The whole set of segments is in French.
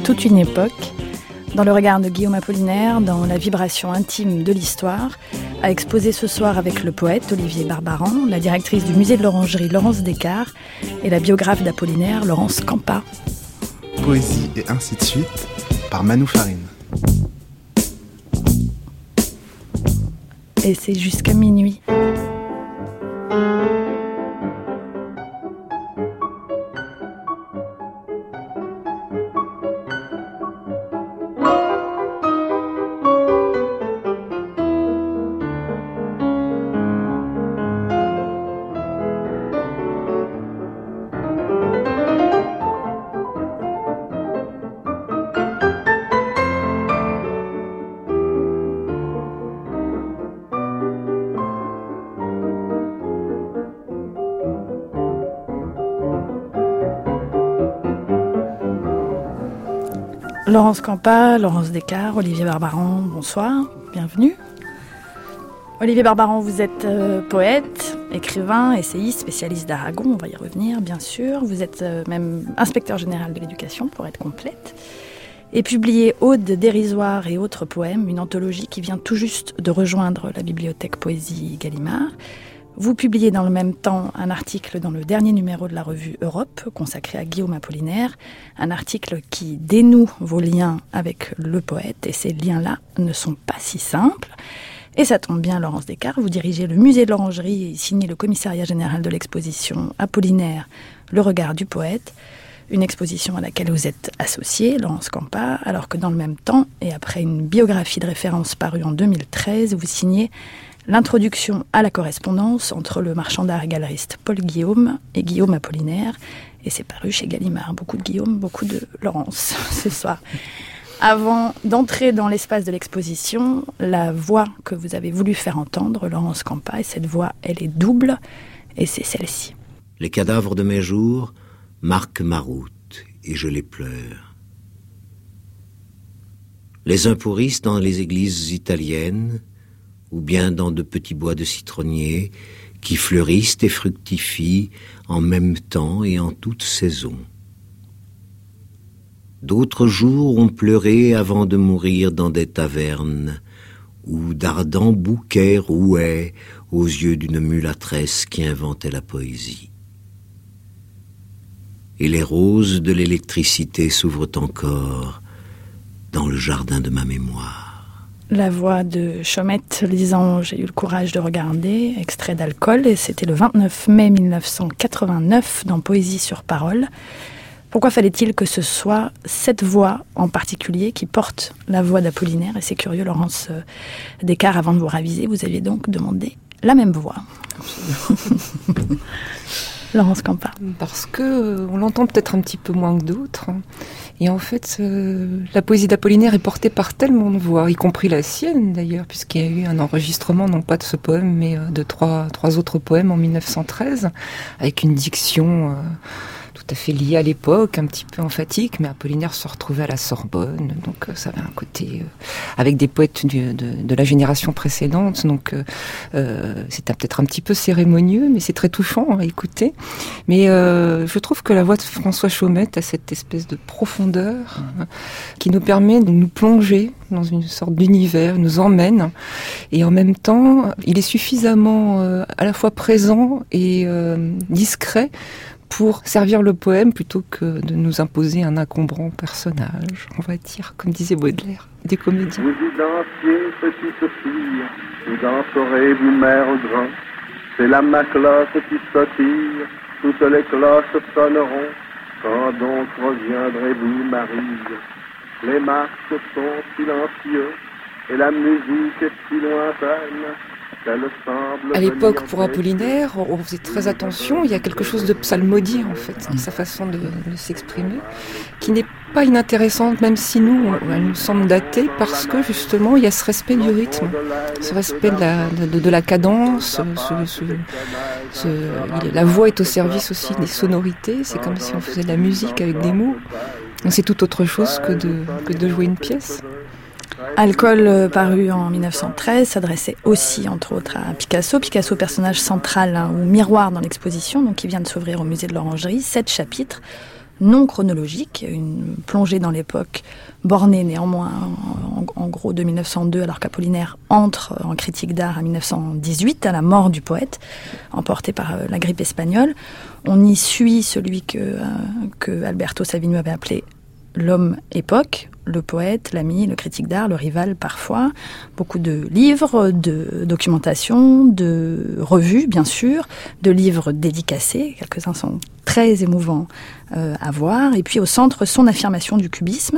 toute une époque, dans le regard de Guillaume Apollinaire, dans la vibration intime de l'histoire, a exposé ce soir avec le poète Olivier Barbaran, la directrice du musée de l'Orangerie Laurence Descartes et la biographe d'Apollinaire Laurence Campa. Poésie et ainsi de suite par Manu Farine. Et c'est jusqu'à minuit. Laurence Campa, Laurence Descartes, Olivier Barbaran, bonsoir, bienvenue. Olivier Barbaran, vous êtes poète, écrivain, essayiste, spécialiste d'Aragon, on va y revenir bien sûr. Vous êtes même inspecteur général de l'éducation pour être complète. Et publié Odes dérisoires et autres poèmes, une anthologie qui vient tout juste de rejoindre la bibliothèque Poésie Gallimard. Vous publiez dans le même temps un article dans le dernier numéro de la revue Europe, consacré à Guillaume Apollinaire, un article qui dénoue vos liens avec le poète, et ces liens-là ne sont pas si simples. Et ça tombe bien, Laurence Descartes, vous dirigez le musée de l'Orangerie et signez le commissariat général de l'exposition Apollinaire, le regard du poète, une exposition à laquelle vous êtes associée, Laurence Campa, alors que dans le même temps, et après une biographie de référence parue en 2013, vous signez l'introduction à la correspondance entre le marchand d'art et galeriste Paul Guillaume et Guillaume Apollinaire. Et c'est paru chez Gallimard. Beaucoup de Guillaume, beaucoup de Laurence ce soir. Avant d'entrer dans l'espace de l'exposition, la voix que vous avez voulu faire entendre, Laurence Campa, et cette voix, elle est double, et c'est celle-ci. Les cadavres de mes jours marquent ma route, et je les pleure. Les uns pourrissent dans les églises italiennes, ou bien dans de petits bois de citronniers qui fleurissent et fructifient en même temps et en toute saison. D'autres jours ont pleuré avant de mourir dans des tavernes, où d'ardents bouquets rouaient aux yeux d'une mulâtresse qui inventait la poésie. Et les roses de l'électricité s'ouvrent encore dans le jardin de ma mémoire. La voix de Chaumette lisant « J'ai eu le courage de regarder », extrait d'Alcool, et c'était le 29 mai 1989 dans Poésie sur parole. Pourquoi fallait-il que ce soit cette voix en particulier qui porte la voix d'Apollinaire ? Et c'est curieux, Laurence Descartes, avant de vous raviser, vous aviez donc demandé la même voix. Laurence Campa. Parce que on l'entend peut-être un petit peu moins que d'autres. Et en fait, la poésie d'Apollinaire est portée par tellement de voix, y compris la sienne d'ailleurs, puisqu'il y a eu un enregistrement, non pas de ce poème, mais de trois autres poèmes en 1913, avec une diction tout à fait liée à l'époque, un petit peu emphatique, mais Apollinaire se retrouvait à la Sorbonne, donc ça avait un côté avec des poètes de la génération précédente, donc c'était peut-être un petit peu cérémonieux, mais c'est très touchant à écouter. Mais je trouve que la voix de François Chaumette a cette espèce de profondeur qui nous permet de nous plonger dans une sorte d'univers, nous emmène, et en même temps, il est suffisamment à la fois présent et discret pour servir le poème plutôt que de nous imposer un encombrant personnage, on va dire, comme disait Baudelaire, des comédiens. Vous y dansiez, petite fille, vous danserez-vous, mère grand, c'est la ma cloche qui sautille, toutes les cloches sonneront, quand donc reviendrez-vous, Marie? Les masques sont silencieux, et la musique est si lointaine. À l'époque, pour Apollinaire, on faisait très attention. Il y a quelque chose de psalmodié, en fait, dans sa façon de s'exprimer, qui n'est pas inintéressante, même si elle nous semble datée, parce que justement, il y a ce respect du rythme, ce respect de la cadence. La voix est au service aussi des sonorités. C'est comme si on faisait de la musique avec des mots. C'est tout autre chose que de jouer une pièce. Alcool, paru en 1913, s'adressait aussi, entre autres, à Picasso. Picasso, personnage central ou miroir dans l'exposition, donc qui vient de s'ouvrir au musée de l'Orangerie. 7 chapitres, non chronologique, une plongée dans l'époque bornée néanmoins en gros de 1902, alors qu'Apollinaire entre en critique d'art en 1918, à la mort du poète, emporté par la grippe espagnole. On y suit celui que Alberto Savino avait appelé l'homme époque, le poète, l'ami, le critique d'art, le rival parfois. Beaucoup de livres, de documentation, de revues bien sûr, de livres dédicacés, quelques-uns sont très émouvants à voir. Et puis au centre, son affirmation du cubisme.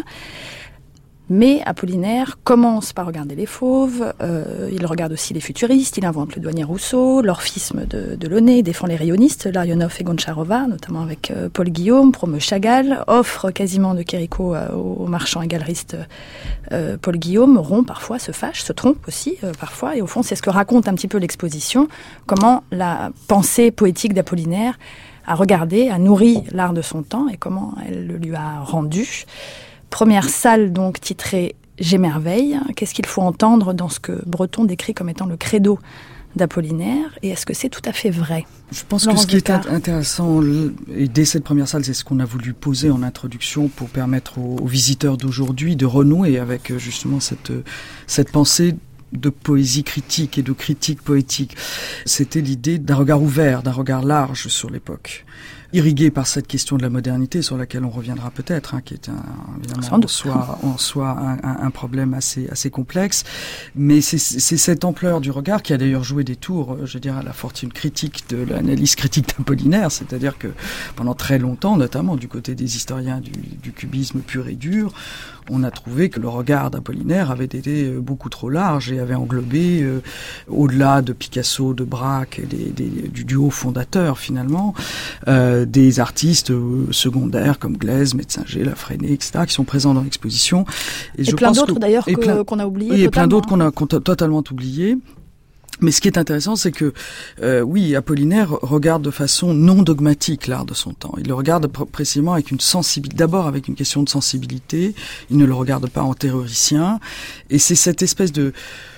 Mais Apollinaire commence par regarder les fauves, il regarde aussi les futuristes, il invente le douanier Rousseau, l'orphisme de Launay, défend les rayonistes, Larionov et Goncharova, notamment avec Paul Guillaume, promeut Chagall, offre quasiment de Quérico au marchand et galeriste Paul Guillaume, rompt parfois, se fâche, se trompe aussi parfois, et au fond c'est ce que raconte un petit peu l'exposition, comment la pensée poétique d'Apollinaire a regardé, a nourri l'art de son temps et comment elle le lui a rendu. Première salle donc titrée « J'émerveille ». Qu'est-ce qu'il faut entendre dans ce que Breton décrit comme étant le credo d'Apollinaire, et est-ce que c'est tout à fait vrai? Je pense que ce qui est intéressant, et dès cette première salle, c'est ce qu'on a voulu poser en introduction pour permettre aux visiteurs d'aujourd'hui de renouer avec justement cette pensée de poésie critique et de critique poétique. C'était l'idée d'un regard ouvert, d'un regard large sur l'époque, irrigué par cette question de la modernité sur laquelle on reviendra peut-être, qui est évidemment en soi un problème assez complexe. Mais c'est cette ampleur du regard qui a d'ailleurs joué des tours, je dirais, à la fortune critique de l'analyse critique d'Apollinaire, c'est-à-dire que pendant très longtemps, notamment du côté des historiens du cubisme pur et dur, on a trouvé que le regard d'Apollinaire avait été beaucoup trop large et avait englobé, au-delà de Picasso, de Braque et du duo fondateur finalement, des artistes secondaires comme Glaise, Metzinger, Lafresnay, etc., qui sont présents dans l'exposition. Et je plein d'autres d'ailleurs qu'on a oubliés. Oui, et plein d'autres qu'on a totalement oubliés. Mais ce qui est intéressant, c'est que, oui, Apollinaire regarde de façon non dogmatique l'art de son temps. Il le regarde précisément avec une sensibilité, d'abord avec une question de sensibilité. Il ne le regarde pas en théoricien. Et c'est cette espèce de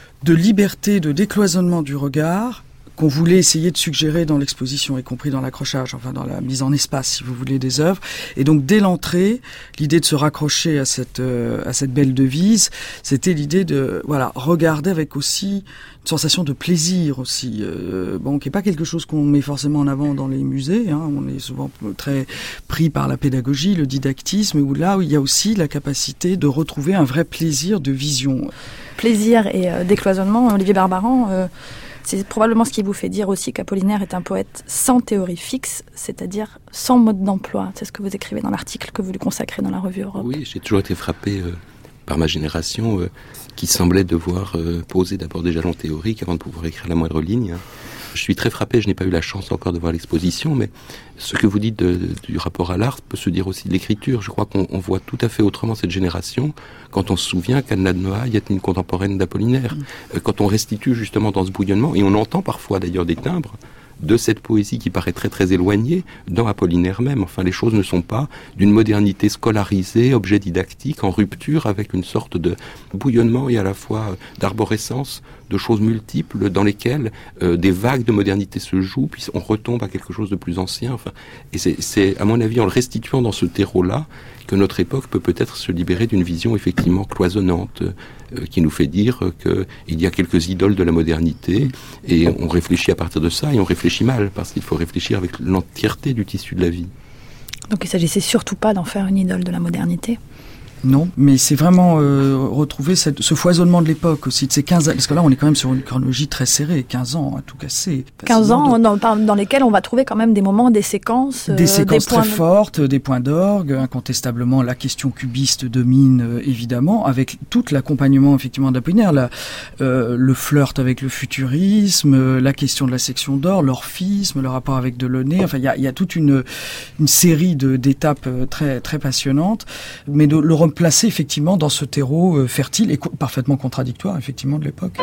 liberté, de décloisonnement du regard qu'on voulait essayer de suggérer dans l'exposition, y compris dans l'accrochage, enfin dans la mise en espace, si vous voulez, des œuvres. Et donc, dès l'entrée, l'idée de se raccrocher à cette belle devise, c'était l'idée de, regarder avec aussi une sensation de plaisir aussi, qui est pas quelque chose qu'on met forcément en avant dans les musées, on est souvent très pris par la pédagogie, le didactisme, où il y a aussi la capacité de retrouver un vrai plaisir de vision. Plaisir et décloisonnement, Olivier Barbaran, c'est probablement ce qui vous fait dire aussi qu'Apollinaire est un poète sans théorie fixe, c'est-à-dire sans mode d'emploi. C'est ce que vous écrivez dans l'article que vous lui consacrez dans la revue Europe. Oui, j'ai toujours été frappé par ma génération qui semblait devoir poser d'abord des jalons théoriques avant de pouvoir écrire la moindre ligne. Je suis très frappé, je n'ai pas eu la chance encore de voir l'exposition, mais ce que vous dites du rapport à l'art peut se dire aussi de l'écriture. Je crois qu'on voit tout à fait autrement cette génération quand on se souvient qu'Anna de Noailles est une contemporaine d'Apollinaire. Quand on restitue justement dans ce bouillonnement, et on entend parfois d'ailleurs des timbres de cette poésie qui paraît très très éloignée dans Apollinaire même. Enfin, les choses ne sont pas d'une modernité scolarisée, objet didactique, en rupture avec une sorte de bouillonnement et à la fois d'arborescence, de choses multiples dans lesquelles des vagues de modernité se jouent, puis on retombe à quelque chose de plus ancien. Enfin, et c'est à mon avis en le restituant dans ce terreau-là que notre époque peut peut-être se libérer d'une vision effectivement cloisonnante qui nous fait dire qu'il y a quelques idoles de la modernité et on réfléchit à partir de ça et on réfléchit mal parce qu'il faut réfléchir avec l'entièreté du tissu de la vie. Donc il s'agissait surtout pas d'en faire une idole de la modernité? Non, mais c'est vraiment retrouver ce foisonnement de l'époque aussi, de ces 15 ans, parce que là on est quand même sur une chronologie très serrée, 15 ans à tout casser. 15 ans dans lesquels on va trouver quand même des moments, des séquences... Des séquences très fortes, des points d'orgue, incontestablement la question cubiste domine évidemment, avec tout l'accompagnement effectivement d'Apollinaire, le flirt avec le futurisme, la question de la section d'or, l'orphisme, le rapport avec Delaunay, enfin il y a toute une série d'étapes très, très passionnantes, mais de le replacer effectivement dans ce terreau fertile et parfaitement contradictoire effectivement de l'époque.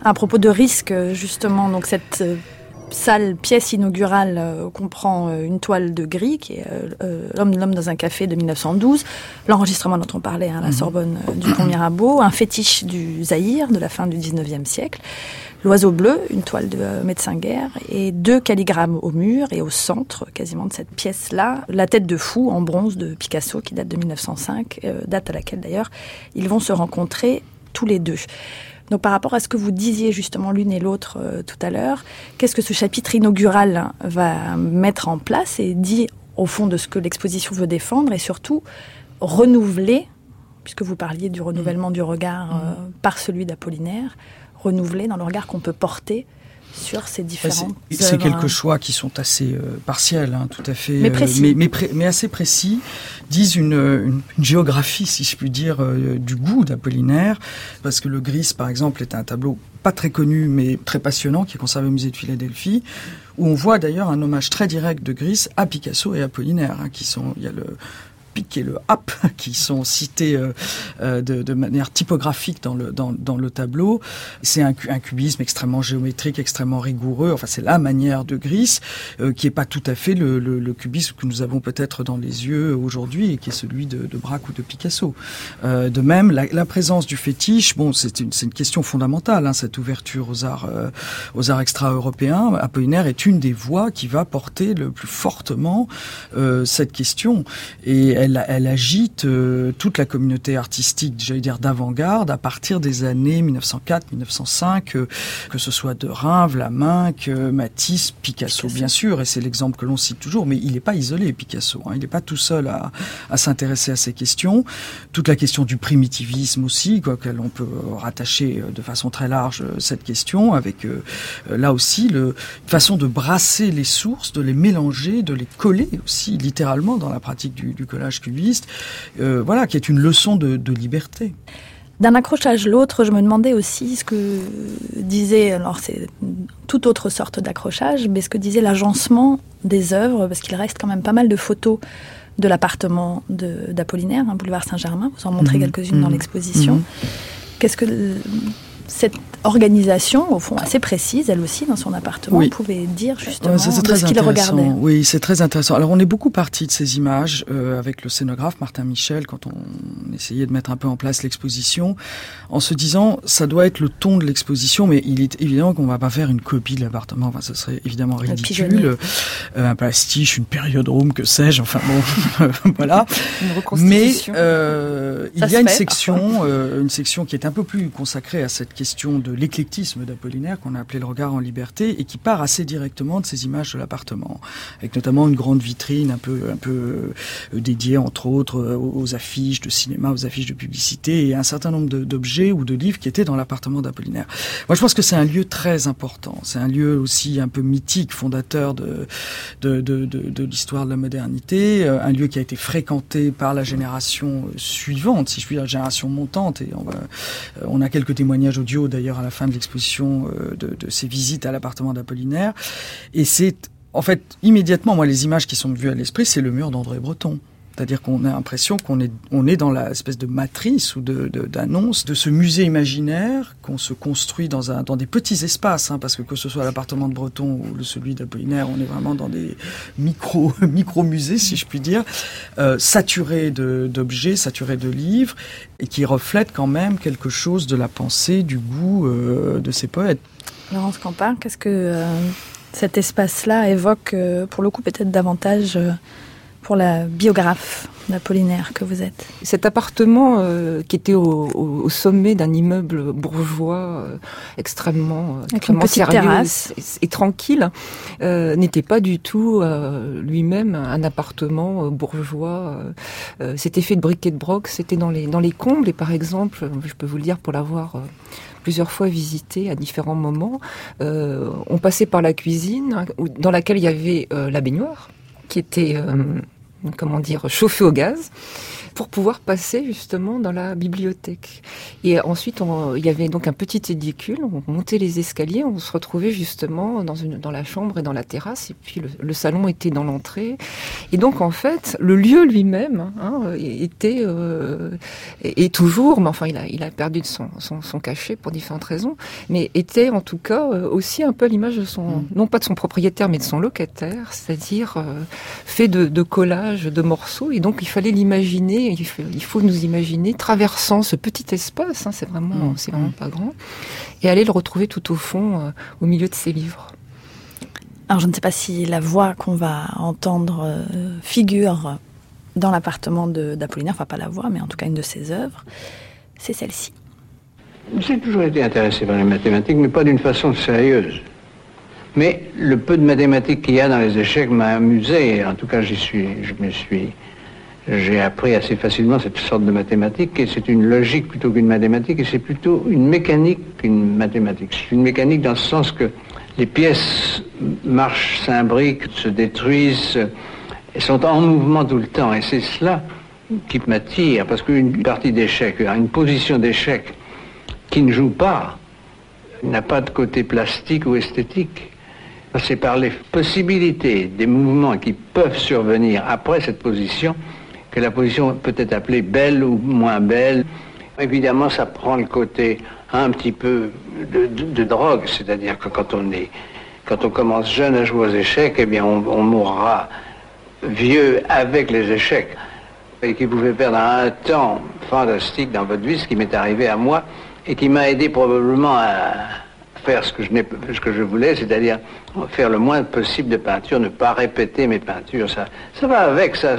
À propos de risque, justement, donc cette salle, pièce inaugurale, comprend une toile de Gris, qui est L'homme dans un café de 1912, l'enregistrement dont on parlait à la Sorbonne du Pont Mirabeau, un fétiche du Zaïre de la fin du 19e siècle, L'oiseau bleu, une toile de Metzinger, et 2 calligrammes au mur et au centre, quasiment de cette pièce-là, la tête de fou en bronze de Picasso, qui date de 1905, date à laquelle d'ailleurs ils vont se rencontrer tous les deux. Donc par rapport à ce que vous disiez justement l'une et l'autre tout à l'heure, qu'est-ce que ce chapitre inaugural va mettre en place et dit au fond de ce que l'exposition veut défendre et surtout renouveler, puisque vous parliez du renouvellement du regard par celui d'Apollinaire, renouveler dans le regard qu'on peut porter sur ces différentes œuvres. C'est quelques choix qui sont assez partiels, tout à fait, mais précis. Mais assez précis, disent une géographie, si je puis dire, du goût d'Apollinaire, parce que le Gris, par exemple, est un tableau pas très connu, mais très passionnant, qui est conservé au musée de Philadelphie, où on voit d'ailleurs un hommage très direct de Gris à Picasso et Apollinaire, il y a le Pic et le Ap qui sont cités de manière typographique dans le tableau. C'est un cubisme extrêmement géométrique, extrêmement rigoureux. Enfin, c'est la manière de Gris qui est pas tout à fait le cubisme que nous avons peut-être dans les yeux aujourd'hui et qui est celui de Braque ou de Picasso. De même, la présence du fétiche, c'est une question fondamentale, cette ouverture aux arts extra-européens. Apollinaire est une des voix qui va porter le plus fortement cette question. Et elle agite toute la communauté artistique, j'allais dire d'avant-garde, à partir des années 1904-1905, que ce soit Derain, Vlaminck, Matisse, Picasso, bien sûr, et c'est l'exemple que l'on cite toujours, mais il n'est pas isolé, Picasso. Il n'est pas tout seul à s'intéresser à ces questions. Toute la question du primitivisme aussi, auquel on peut rattacher de façon très large cette question, avec là aussi une façon de brasser les sources, de les mélanger, de les coller aussi, littéralement, dans la pratique du collage cubiste, qui est une leçon de liberté. D'un accrochage l'autre, je me demandais aussi ce que disait, alors c'est toute autre sorte d'accrochage, mais ce que disait l'agencement des œuvres, parce qu'il reste quand même pas mal de photos de l'appartement d'Apollinaire, boulevard Saint-Germain, vous en montrez quelques-unes dans l'exposition. Qu'est-ce que cette organisation, au fond assez précise, elle aussi, dans son appartement, pouvait dire justement de ce qu'il regardait. Oui, c'est très intéressant. Alors, on est beaucoup parti de ces images avec le scénographe Martin Michel, quand on essayait de mettre un peu en place l'exposition, en se disant, ça doit être le ton de l'exposition, mais il est évident qu'on va pas faire une copie de l'appartement. Enfin, ce serait évidemment ridicule. Un pastiche, une périodrome, que sais-je, enfin bon, voilà. Une reconstitution. Mais il y a une section qui est un peu plus consacrée à cette question de l'éclectisme d'Apollinaire, qu'on a appelé le regard en liberté, et qui part assez directement de ces images de l'appartement, avec notamment une grande vitrine un peu dédiée, entre autres, aux affiches de cinéma, aux affiches de publicité, et un certain nombre d'objets ou de livres qui étaient dans l'appartement d'Apollinaire. Moi, je pense que c'est un lieu très important. C'est un lieu aussi un peu mythique, fondateur de l'histoire de la modernité, un lieu qui a été fréquenté par la génération suivante, si je puis dire, la génération montante, et on a quelques témoignages audio d'ailleurs à la fin de l'exposition de ces visites à l'appartement d'Apollinaire. Et c'est, en fait, immédiatement, moi, les images qui sont venues à l'esprit, c'est le mur d'André Breton. C'est-à-dire qu'on a l'impression qu'on est dans la espèce de matrice ou d'annonce de ce musée imaginaire qu'on se construit dans des petits espaces, parce que ce soit l'appartement de Breton ou celui d'Apollinaire, on est vraiment dans des micro-musées, si je puis dire, saturés d'objets, saturés de livres, et qui reflètent quand même quelque chose de la pensée, du goût de ces poètes. Laurence Campin, qu'est-ce que cet espace-là évoque, pour le coup, peut-être davantage pour la biographe d'Apollinaire que vous êtes? Cet appartement qui était au sommet d'un immeuble bourgeois extrêmement sérieux terrasse et tranquille, n'était pas du tout lui-même un appartement bourgeois. C'était fait de briques et de broc, c'était dans les combles, et par exemple, je peux vous le dire pour l'avoir plusieurs fois visité à différents moments, on passait par la cuisine dans laquelle il y avait la baignoire qui était chauffée au gaz. pour pouvoir passer justement dans la bibliothèque. Et ensuite, il y avait donc un petit édicule, on montait les escaliers, on se retrouvait justement dans la chambre et dans la terrasse, et puis le salon était dans l'entrée. Et donc en fait, le lieu lui-même était et toujours, mais enfin il a perdu son cachet pour différentes raisons, mais était en tout cas aussi un peu à l'image de non pas de son propriétaire, mais de son locataire, c'est-à-dire fait de collages, de morceaux, et donc il fallait l'imaginer, il faut nous imaginer traversant ce petit espace, c'est vraiment pas grand, et aller le retrouver tout au fond, au milieu de ses livres. Alors je ne sais pas si la voix qu'on va entendre figure dans l'appartement d'Apollinaire, enfin pas la voix, mais en tout cas une de ses œuvres, c'est celle-ci. J'ai toujours été intéressé par les mathématiques, mais pas d'une façon sérieuse. Mais le peu de mathématiques qu'il y a dans les échecs m'a amusé. En tout cas, j'ai appris assez facilement cette sorte de mathématiques, et c'est une logique plutôt qu'une mathématique, et c'est plutôt une mécanique qu'une mathématique. C'est une mécanique dans ce sens que les pièces marchent, s'imbriquent, se détruisent, et sont en mouvement tout le temps. Et c'est cela qui m'attire, parce qu'une partie d'échec, une position d'échec qui ne joue pas, n'a pas de côté plastique ou esthétique. C'est par les possibilités des mouvements qui peuvent survenir après cette position que la position peut être appelée belle ou moins belle. Évidemment, ça prend le côté un petit peu de drogue, c'est-à-dire que quand on commence jeune à jouer aux échecs, eh bien on mourra vieux avec les échecs, et qui pouvait perdre un temps fantastique dans votre vie, ce qui m'est arrivé à moi, et qui m'a aidé probablement à faire ce que je voulais, c'est-à-dire faire le moins possible de peinture, ne pas répéter mes peintures. Ça va avec, ça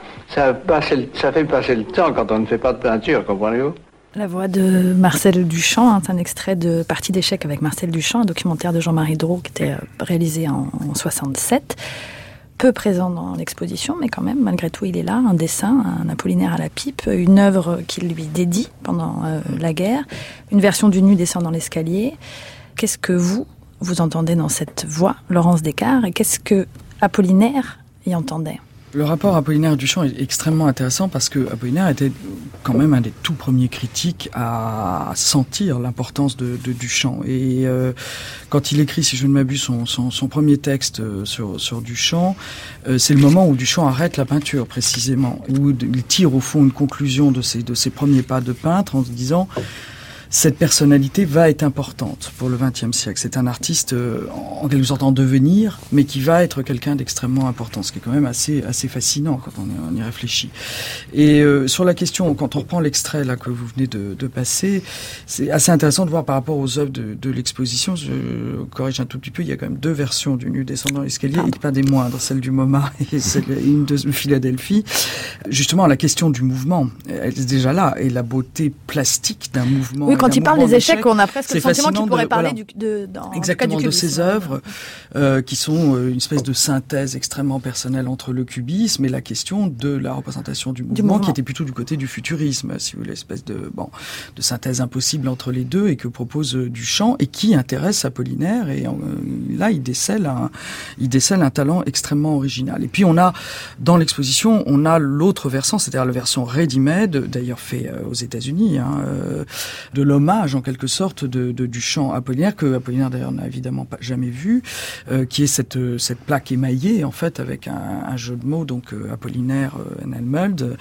fait passer le temps quand on ne fait pas de peinture, comprenez-vous ? La voix de Marcel Duchamp, c'est un extrait de Partie d'échecs avec Marcel Duchamp, un documentaire de Jean-Marie Drouot qui était réalisé en 67. Peu présent dans l'exposition, mais quand même, malgré tout, il est là. Un dessin, un Apollinaire à la pipe, une œuvre qu'il lui dédie pendant la guerre, une version du nu descendant l'escalier. Qu'est-ce que vous entendez dans cette voix, Laurence Descartes, et qu'est-ce que Apollinaire y entendait ? Le rapport Apollinaire-Duchamp est extrêmement intéressant parce que Apollinaire était quand même un des tout premiers critiques à sentir l'importance de Duchamp. Et quand il écrit, si je ne m'abuse, son premier texte sur Duchamp, c'est le moment où Duchamp arrête la peinture précisément, où il tire au fond une conclusion de ses premiers pas de peintre en se disant: cette personnalité va être importante pour le XXe siècle. C'est un artiste en quelque sorte en devenir, mais qui va être quelqu'un d'extrêmement important, ce qui est quand même assez fascinant quand on y réfléchit. Et sur la question, quand on reprend l'extrait là que vous venez de passer, c'est assez intéressant de voir par rapport aux œuvres de l'exposition. Je corrige un tout petit peu, il y a quand même deux versions du nu descendant l'escalier, et pas des moindres, celle du MoMA et une de Philadelphie. Justement, la question du mouvement, elle est déjà là, et la beauté plastique d'un mouvement. Oui, quand il parle des échecs, on a presque le sentiment qu'il pourrait parler exactement de ces œuvres qui sont une espèce de synthèse extrêmement personnelle entre le cubisme et la question de la représentation du mouvement, qui était plutôt du côté du futurisme, si vous voulez, espèce de synthèse impossible entre les deux, et que propose Duchamp, et qui intéresse Apollinaire, et là il décèle un talent extrêmement original. Et puis on a dans l'exposition, on a l'autre versant, c'est-à-dire la version ready-made, d'ailleurs fait aux États-Unis, de l'hommage en quelque sorte de Duchamp à Apollinaire, que Apollinaire d'ailleurs n'a évidemment pas jamais vu, qui est cette plaque émaillée en fait avec un jeu de mots, donc Apollinaire Nelmuld,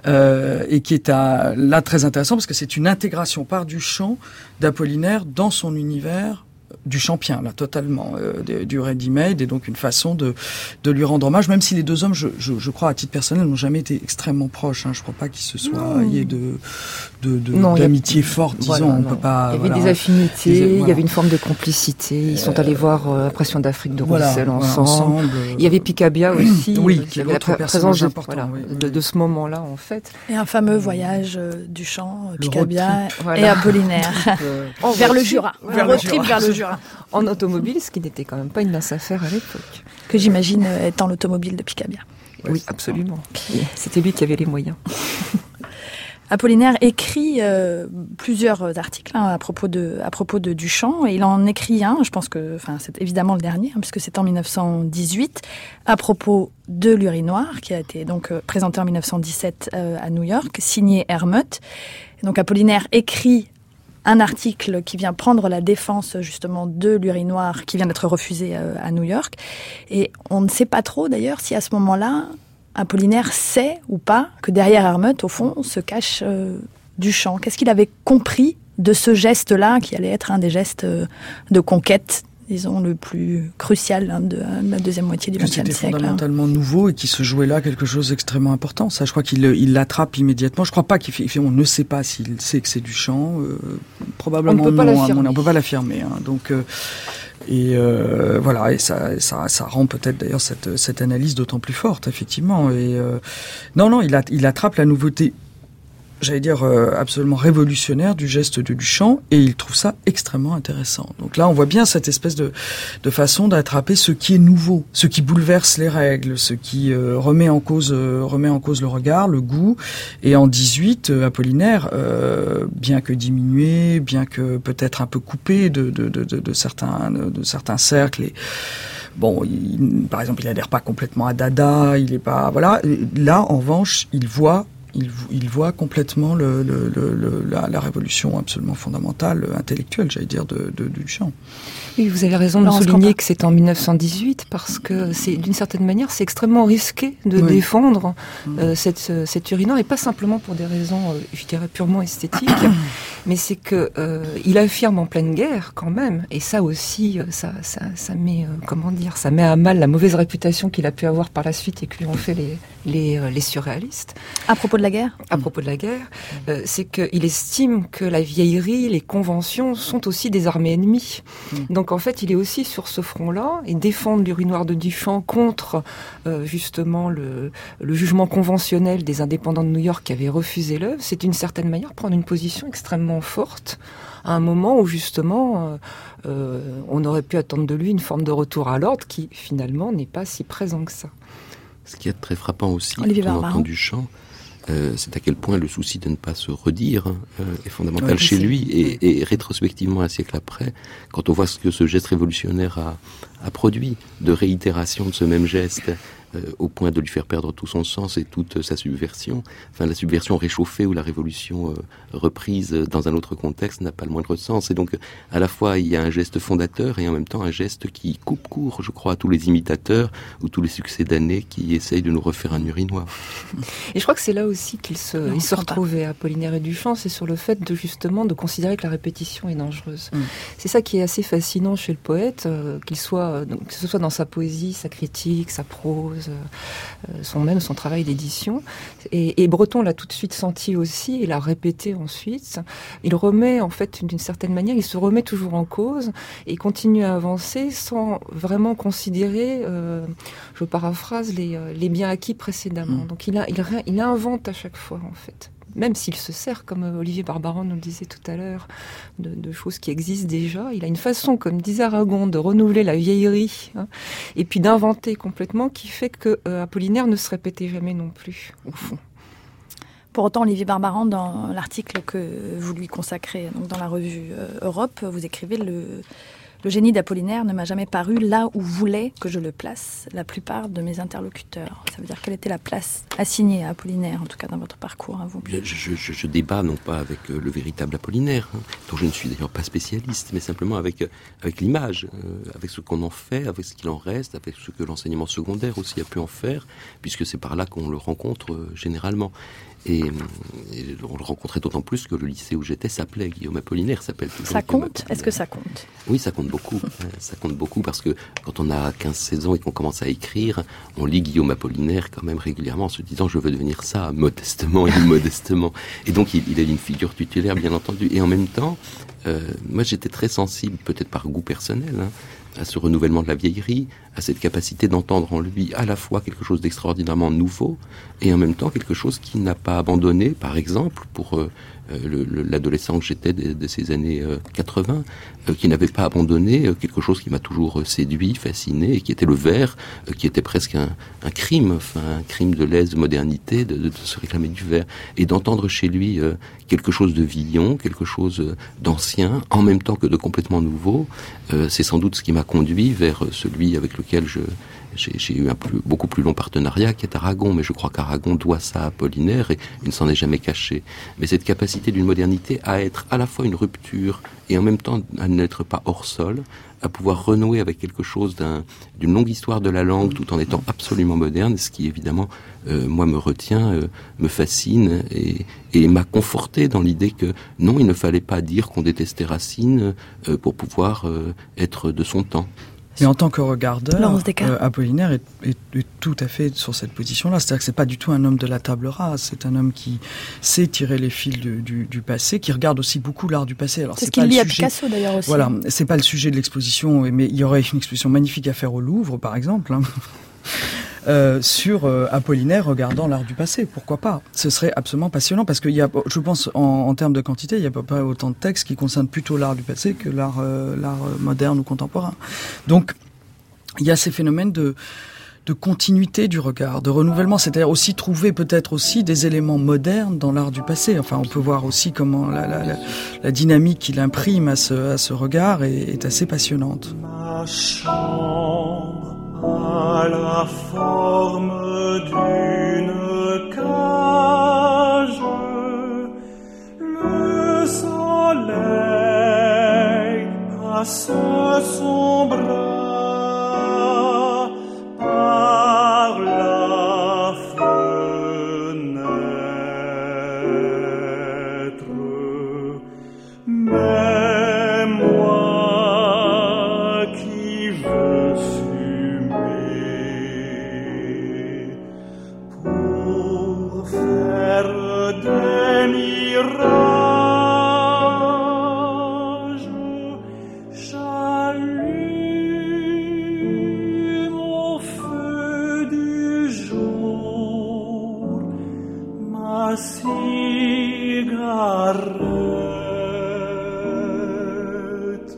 et qui est là très intéressant parce que c'est une intégration par Duchamp d'Apollinaire dans son univers duchampien, là, totalement, du ready-made, et donc une façon de lui rendre hommage, même si les deux hommes, je crois, à titre personnel, n'ont jamais été extrêmement proches. Je crois pas qu'ils se soient liés d'amitié forte, disons. On peut pas. Il y avait des affinités, il y avait une forme de complicité. Ils sont allés voir Impression d'Afrique de Roussel ensemble. Il y avait Picabia aussi. Oui, qui est l'autre personnage important. De ce moment-là, en fait. Et un fameux voyage Duchamp, Picabia et Apollinaire vers le Jura. Un road trip vers le Jura. En automobile, ce qui n'était quand même pas une mince affaire à l'époque. Que j'imagine étant l'automobile de Picabia. Oui, absolument. C'était lui qui avait les moyens. Apollinaire écrit plusieurs articles à propos de Duchamp, et il en écrit un, je pense que c'est évidemment le dernier, puisque c'est en 1918, à propos de l'urinoir, qui a été donc présenté en 1917 à New York, signé Hermeut. Donc Apollinaire écrit un article qui vient prendre la défense justement de l'urinoir qui vient d'être refusé à New York. Et on ne sait pas trop d'ailleurs si à ce moment-là, Apollinaire sait ou pas que derrière Hermeut, au fond, se cache Duchamp. Qu'est-ce qu'il avait compris de ce geste-là, qui allait être un des gestes de conquête, disons, le plus crucial de la deuxième moitié du XXe siècle. C'était fondamentalement nouveau et qui se jouait là quelque chose d'extrêmement important. Ça, je crois qu'il l'attrape immédiatement. Je crois pas on ne sait pas s'il sait que c'est Duchamp. Probablement on ne peut pas l'affirmer. On ne peut pas l'affirmer. Donc, voilà, et ça rend peut-être d'ailleurs cette analyse d'autant plus forte, effectivement. Et non, il attrape la nouveauté, j'allais dire absolument révolutionnaire du geste de Duchamp, et il trouve ça extrêmement intéressant. Donc là, on voit bien cette espèce de façon d'attraper ce qui est nouveau, ce qui bouleverse les règles, ce qui remet en cause le regard, le goût. Et en 18, Apollinaire, bien que diminué, bien que peut-être un peu coupé de certains cercles, et bon, par exemple, il adhère pas complètement à Dada, il est pas, voilà. Là, en revanche, il voit complètement la révolution absolument fondamentale, intellectuelle, j'allais dire, de Duchamp. Oui, vous avez raison de souligner que c'est en 1918, parce que d'une certaine manière, c'est extrêmement risqué de défendre cet urinoir, et pas simplement pour des raisons, je dirais, purement esthétiques, mais c'est que il affirme en pleine guerre, quand même, et ça aussi, ça met, ça met à mal la mauvaise réputation qu'il a pu avoir par la suite et que lui ont fait les surréalistes. À propos de la guerre ? À propos de la guerre, c'est qu'il estime que la vieillerie, les conventions sont aussi des armées ennemies. Donc en fait, il est aussi sur ce front-là, et défendre l'urinoir de Duchamp contre justement le jugement conventionnel des indépendants de New York qui avaient refusé l'œuvre, c'est d'une certaine manière prendre une position extrêmement forte à un moment où justement on aurait pu attendre de lui une forme de retour à l'ordre qui finalement n'est pas si présent que ça. Ce qui est très frappant aussi quand on entend Duchamp, c'est à quel point le souci de ne pas se redire est fondamental chez lui, et rétrospectivement, un siècle après, quand on voit ce que ce geste révolutionnaire a produit, de réitération de ce même geste, au point de lui faire perdre tout son sens et toute sa subversion. Enfin, la subversion réchauffée ou la révolution reprise dans un autre contexte n'a pas le moindre sens. Et donc, à la fois, il y a un geste fondateur et en même temps un geste qui coupe court, je crois, à tous les imitateurs ou tous les succédanés qui essayent de nous refaire un urinoir. Et je crois que c'est là aussi qu'ils se retrouvaient, Apollinaire et Duchamp, c'est sur le fait de considérer que la répétition est dangereuse. C'est ça qui est assez fascinant chez le poète, que ce soit dans sa poésie, sa critique, sa prose, son travail d'édition. Et Breton l'a tout de suite senti aussi et l'a répété ensuite. Il remet, en fait, d'une certaine manière, il se remet toujours en cause et continue à avancer sans vraiment considérer, je paraphrase, les biens acquis précédemment. Donc il invente à chaque fois, en fait. Même s'il se sert, comme Olivier Barbaran nous le disait tout à l'heure, de choses qui existent déjà, il a une façon, comme disait Aragon, de renouveler la vieillerie, et puis d'inventer complètement, qui fait que Apollinaire ne se répétait jamais non plus, au fond. Pour autant, Olivier Barbaran, dans l'article que vous lui consacrez, donc dans la revue Europe, vous écrivez le génie d'Apollinaire ne m'a jamais paru là où voulait que je le place la plupart de mes interlocuteurs. Ça veut dire quelle était la place assignée à Apollinaire, en tout cas dans votre parcours, à vous? Je débat non pas avec le véritable Apollinaire, dont je ne suis d'ailleurs pas spécialiste, mais simplement avec l'image, avec ce qu'on en fait, avec ce qu'il en reste, avec ce que l'enseignement secondaire aussi a pu en faire, puisque c'est par là qu'on le rencontre généralement. Et on le rencontrait d'autant plus que le lycée où j'étais s'appelait Guillaume Apollinaire, s'appelle toujours. Ça compte ? Est-ce que ça compte ? Oui, ça compte beaucoup. Ça compte beaucoup parce que quand on a 15-16 ans et qu'on commence à écrire, on lit Guillaume Apollinaire quand même régulièrement en se disant je veux devenir ça, modestement et immodestement. Et donc il est une figure tutélaire, bien entendu. Et en même temps, moi j'étais très sensible, peut-être par goût personnel, à ce renouvellement de la vieillerie, à cette capacité d'entendre en lui à la fois quelque chose d'extraordinairement nouveau et en même temps quelque chose qu'il n'a pas abandonné, par exemple, pour l'adolescent que j'étais de ces années 80, qui n'avait pas abandonné quelque chose qui m'a toujours séduit, fasciné, et qui était le verre, qui était presque un crime, un crime de lèse-modernité, de se réclamer du verre, et d'entendre chez lui quelque chose de vieillon, quelque chose d'ancien, en même temps que de complètement nouveau. C'est sans doute ce qui m'a conduit vers celui avec lequel j'ai eu beaucoup plus long partenariat, qui est Aragon, mais je crois qu'Aragon doit ça à Apollinaire, et il ne s'en est jamais caché. Mais cette capacité d'une modernité à être à la fois une rupture, et en même temps à n'être pas hors sol, à pouvoir renouer avec quelque chose d'une longue histoire de la langue, tout en étant absolument moderne, ce qui évidemment, moi, me retient, me fascine, et m'a conforté dans l'idée que non, il ne fallait pas dire qu'on détestait Racine pour pouvoir être de son temps. Et en tant que regardeur, Apollinaire est tout à fait sur cette position-là. C'est-à-dire que c'est pas du tout un homme de la table rase. C'est un homme qui sait tirer les fils du passé, qui regarde aussi beaucoup l'art du passé. Alors c'est ce qu'il lit à Picasso d'ailleurs aussi. Voilà, c'est pas le sujet de l'exposition, mais il y aurait une exposition magnifique à faire au Louvre, par exemple. Sur Apollinaire regardant l'art du passé, pourquoi pas? Ce serait absolument passionnant, parce qu'il y a, je pense, en termes de quantité, il y a à peu près autant de textes qui concernent plutôt l'art du passé que l'art moderne ou contemporain. Donc, il y a ces phénomènes de continuité du regard, de renouvellement, c'est-à-dire aussi trouver peut-être aussi des éléments modernes dans l'art du passé. Enfin, on peut voir aussi comment la dynamique qu'il imprime à ce regard est assez passionnante. Ma chambre à la forme d'une cage, le soleil passe son bras par la fenêtre, mais moi qui veux pour faire des mirages, j'allume au feu du jour ma cigarette.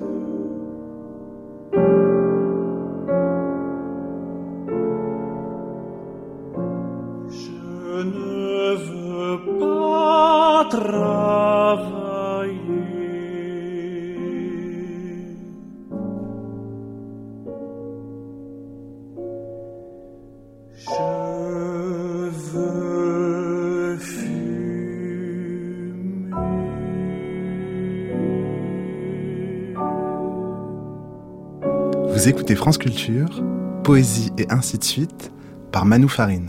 Je ne veux pas travailler. Je veux fumer. Vous écoutez France Culture, Poésie et ainsi de suite, par Manou Farine.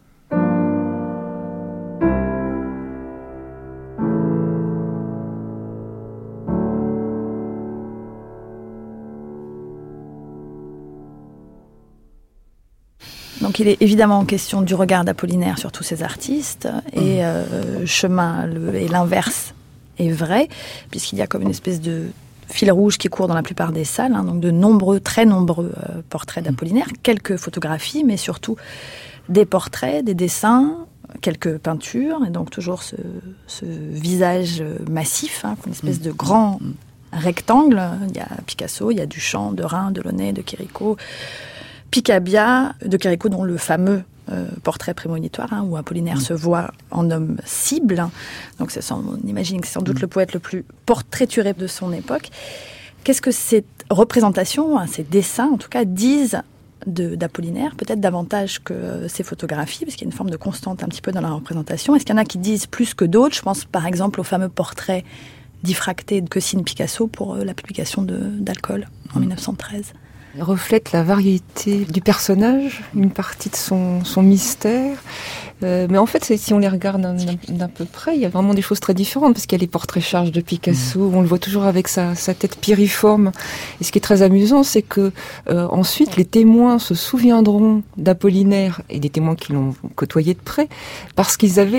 Donc il est évidemment question du regard d'Apollinaire sur tous ces artistes, et et l'inverse est vrai, puisqu'il y a comme une espèce de fil rouge qui court dans la plupart des salles, donc de très nombreux portraits d'Apollinaire, quelques photographies, mais surtout des portraits, des dessins, quelques peintures, et donc toujours ce visage massif, une espèce de grand rectangle. Il y a Picasso, il y a Duchamp, Derain, Delaunay, de Chérico, Picabia, de Chérico, dont le fameux portrait prémonitoire, où Apollinaire se voit en homme cible. Donc on imagine que c'est sans doute le poète le plus portraituré de son époque. Qu'est-ce que ces représentations, ces dessins en tout cas, disent d'Apollinaire, peut-être davantage que ces photographies, parce qu'il y a une forme de constante un petit peu dans la représentation? Est-ce qu'il y en a qui disent plus que d'autres? Je pense par exemple au fameux portrait diffracté que signe Picasso pour la publication d'Alcool en 1913. Il reflète la variété du personnage, une partie de son mystère. Mais en fait, si on les regarde d'un peu près, il y a vraiment des choses très différentes, parce qu'il y a les portraits charges de Picasso, on le voit toujours avec sa tête piriforme. Et ce qui est très amusant, c'est que ensuite, les témoins se souviendront d'Apollinaire, et des témoins qui l'ont côtoyé de près, parce qu'ils avaient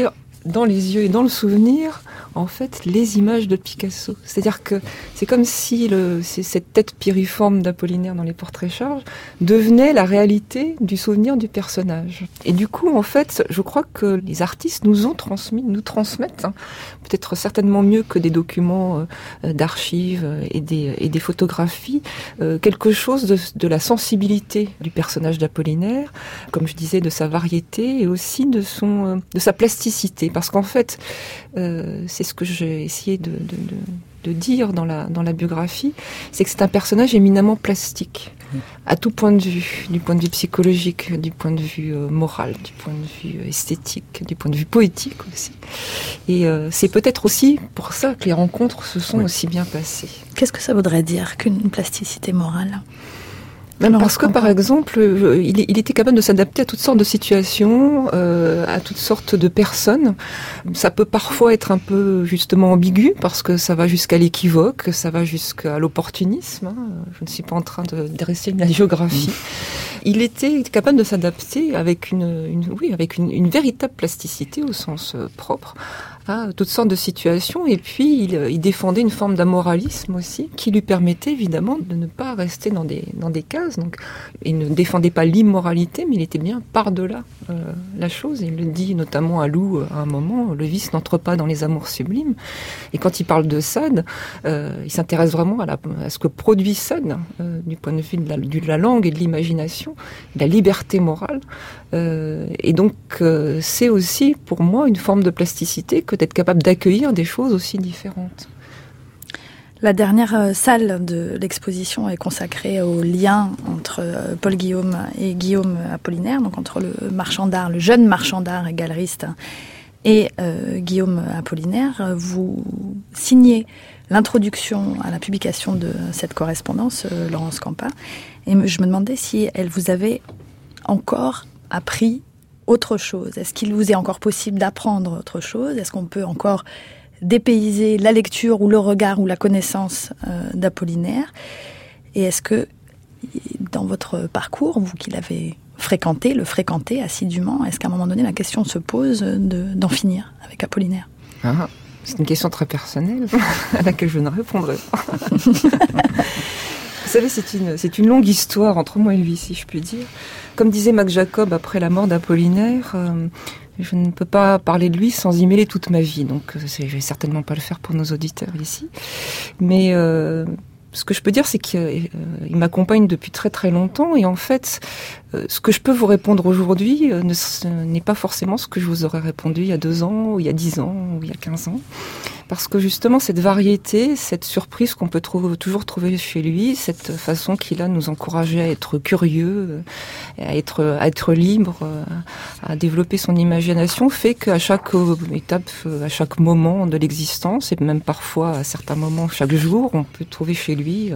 dans les yeux et dans le souvenir, en fait, les images de Picasso. C'est-à-dire que c'est comme si cette tête piriforme d'Apollinaire dans les portraits charges devenait la réalité du souvenir du personnage. Et du coup, en fait, je crois que les artistes nous transmettent, peut-être certainement mieux que des documents d'archives et des photographies, quelque chose de la sensibilité du personnage d'Apollinaire, comme je disais, de sa variété et aussi de sa plasticité. Parce qu'en fait, c'est ce que j'ai essayé de dire dans la biographie, c'est que c'est un personnage éminemment plastique, à tout point de vue, du point de vue psychologique, du point de vue moral, du point de vue esthétique, du point de vue poétique aussi. Et c'est peut-être aussi pour ça que les rencontres se sont aussi bien passées. Qu'est-ce que ça voudrait dire qu'une plasticité morale ? Parce que, par exemple, il était capable de s'adapter à toutes sortes de situations, à toutes sortes de personnes. Ça peut parfois être un peu, justement, ambigu, parce que ça va jusqu'à l'équivoque, ça va jusqu'à l'opportunisme. Je ne suis pas en train de dresser une géographie. Il était capable de s'adapter avec une véritable plasticité au sens propre à toutes sortes de situations, et puis il défendait une forme d'amoralisme aussi, qui lui permettait évidemment de ne pas rester dans des cases. Donc, il ne défendait pas l'immoralité, mais il était bien par-delà la chose. Il le dit notamment à Lou à un moment, le vice n'entre pas dans les amours sublimes. Et quand il parle de Sade, il s'intéresse vraiment à ce que produit Sade, du point de vue de la langue et de l'imagination, de la liberté morale. Et donc, c'est aussi pour moi une forme de plasticité que d'être capable d'accueillir des choses aussi différentes. La dernière salle de l'exposition est consacrée au lien entre Paul Guillaume et Guillaume Apollinaire, donc entre le jeune marchand d'art et galeriste, et Guillaume Apollinaire. Vous signez l'introduction à la publication de cette correspondance, Laurence Campa, et je me demandais si elle vous avait encore appris autre chose. Est-ce qu'il vous est encore possible d'apprendre autre chose ? Est-ce qu'on peut encore dépayser la lecture ou le regard ou la connaissance d'Apollinaire ? Et est-ce que, dans votre parcours, vous qui l'avez le fréquentez assidûment, est-ce qu'à un moment donné, la question se pose d'en finir avec Apollinaire ? C'est une question très personnelle à laquelle je ne répondrai pas. Vous savez, c'est une longue histoire entre moi et lui, si je puis dire. Comme disait Mac Jacob après la mort d'Apollinaire, je ne peux pas parler de lui sans y mêler toute ma vie. Donc, je vais certainement pas le faire pour nos auditeurs ici. Mais ce que je peux dire, c'est qu'il m'accompagne depuis très très longtemps. Et en fait, ce que je peux vous répondre aujourd'hui n'est pas forcément ce que je vous aurais répondu il y a 2 ans, ou il y a 10 ans, ou il y a 15 ans. Parce que justement, cette variété, cette surprise qu'on peut toujours trouver chez lui, cette façon qu'il a de nous encourager à être curieux, à être libre, à développer son imagination, fait qu'à chaque étape, à chaque moment de l'existence, et même parfois à certains moments chaque jour, on peut trouver chez lui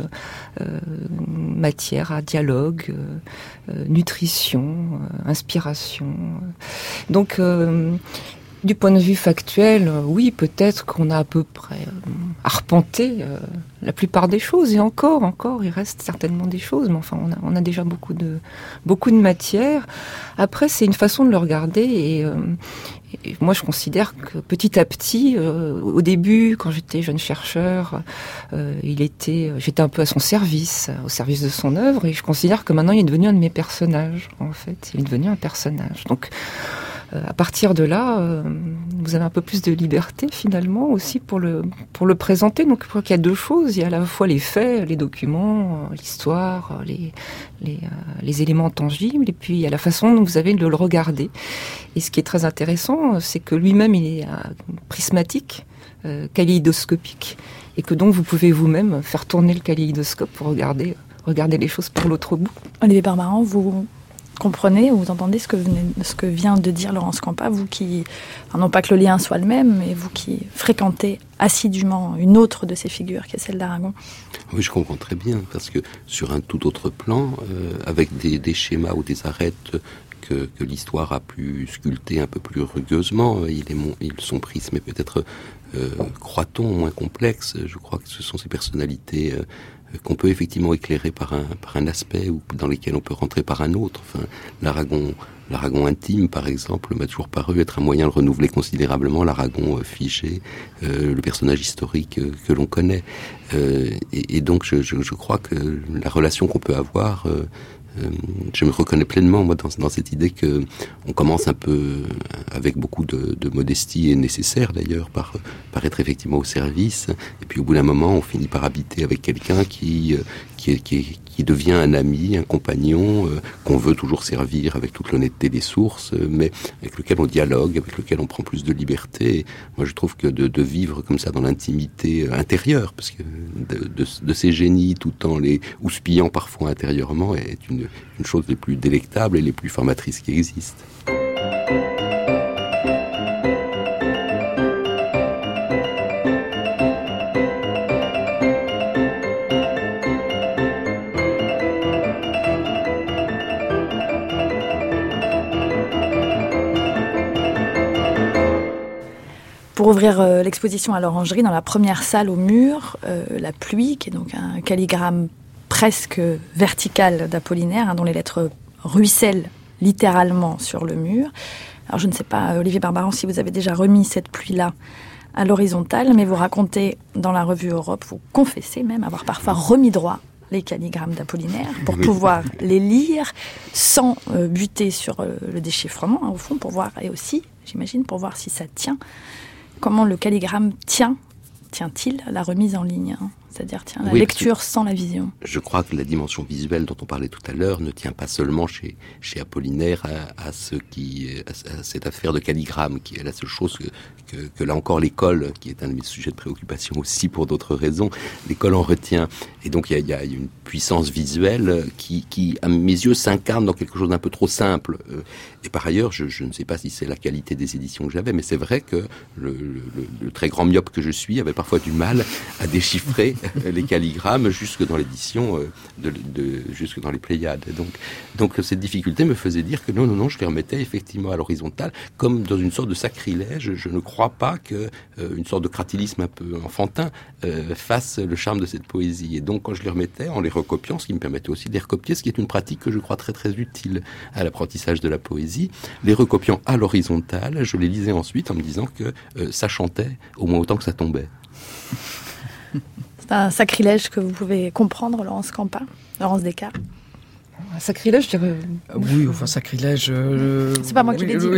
matière à dialogue, nutrition, inspiration. Donc, du point de vue factuel, oui, peut-être qu'on a à peu près arpenté la plupart des choses, et encore, il reste certainement des choses, mais enfin, on a déjà beaucoup de matière. Après, c'est une façon de le regarder, et moi, je considère que petit à petit, au début, quand j'étais jeune chercheur, j'étais un peu à son service, au service de son œuvre, et je considère que maintenant, il est devenu un de mes personnages, en fait. Il est devenu un personnage. Donc, à partir de là, vous avez un peu plus de liberté finalement aussi pour le présenter. Donc je crois qu'il y a 2 choses. Il y a à la fois les faits, les documents, l'histoire, les éléments tangibles, et puis il y a la façon dont vous avez de le regarder. Et ce qui est très intéressant, c'est que lui-même il est prismatique, kaléidoscopique, et que donc vous pouvez vous-même faire tourner le kaléidoscope pour regarder les choses par l'autre bout. Olivier Barbaran, vous comprenez ou vous entendez ce que vient de dire Laurence Campa, vous qui, non pas que le lien soit le même, mais vous qui fréquentez assidûment une autre de ces figures, qui est celle d'Aragon. Oui, je comprends très bien, parce que sur un tout autre plan, avec des schémas ou des arêtes que l'histoire a pu sculpter un peu plus rugueusement, son prisme est peut-être croîton, moins complexe. Je crois que ce sont ces personnalités qu'on peut effectivement éclairer par un aspect, ou dans lesquels on peut rentrer par un autre. Enfin, l'Aragon l'aragon intime, par exemple, m'a toujours paru être un moyen de renouveler considérablement l'aragon figé, le personnage historique que l'on connaît. Et donc, je crois que la relation qu'on peut avoir... je me reconnais pleinement moi dans cette idée que on commence un peu avec beaucoup de modestie et nécessaire d'ailleurs par être effectivement au service, et puis au bout d'un moment on finit par habiter avec quelqu'un qui devient un ami, un compagnon qu'on veut toujours servir avec toute l'honnêteté des sources, mais avec lequel on dialogue, avec lequel on prend plus de liberté. Et moi je trouve que de vivre comme ça dans l'intimité intérieure, parce que de ces génies tout en les houspillant parfois intérieurement est une chose des plus délectables et les plus formatrices qui existent. Pour ouvrir l'exposition à l'Orangerie, dans la première salle au mur, la pluie, qui est donc un calligramme presque vertical d'Apollinaire, dont les lettres ruissellent littéralement sur le mur. Alors je ne sais pas, Olivier Barbaran, si vous avez déjà remis cette pluie-là à l'horizontale, mais vous racontez dans la revue Europe, vous confessez même avoir parfois remis droit les calligrammes d'Apollinaire pour pouvoir les lire sans buter sur le déchiffrement, au fond, pour voir, et aussi, j'imagine, pour voir si ça tient. Comment le calligramme tient-il la remise en ligne, c'est-à-dire la lecture sans la vision. Je crois que la dimension visuelle dont on parlait tout à l'heure ne tient pas seulement chez Apollinaire à cette affaire de calligramme, qui est la seule chose que là encore l'école, qui est un de mes sujets de préoccupation aussi pour d'autres raisons, l'école en retient. Et donc il y a une puissance visuelle qui, à mes yeux, s'incarne dans quelque chose d'un peu trop simple. Et par ailleurs, je ne sais pas si c'est la qualité des éditions que j'avais, mais c'est vrai que le très grand myope que je suis avait parfois du mal à déchiffrer les calligrammes jusque dans l'édition, jusque dans les Pléiades. Donc cette difficulté me faisait dire que non, je les remettais effectivement à l'horizontale, comme dans une sorte de sacrilège. Je ne crois pas que une sorte de cratilisme un peu enfantin fasse le charme de cette poésie. Et donc quand je les remettais en les recopiant, ce qui me permettait aussi de les recopier, ce qui est une pratique que je crois très très utile à l'apprentissage de la poésie, les recopiant à l'horizontale, je les lisais ensuite en me disant que ça chantait au moins autant que ça tombait. C'est un sacrilège que vous pouvez comprendre, Laurence Campa, Laurence Descartes. Un sacrilège, je dirais... Oui, enfin sacrilège... C'est pas moi qui l'ai dit.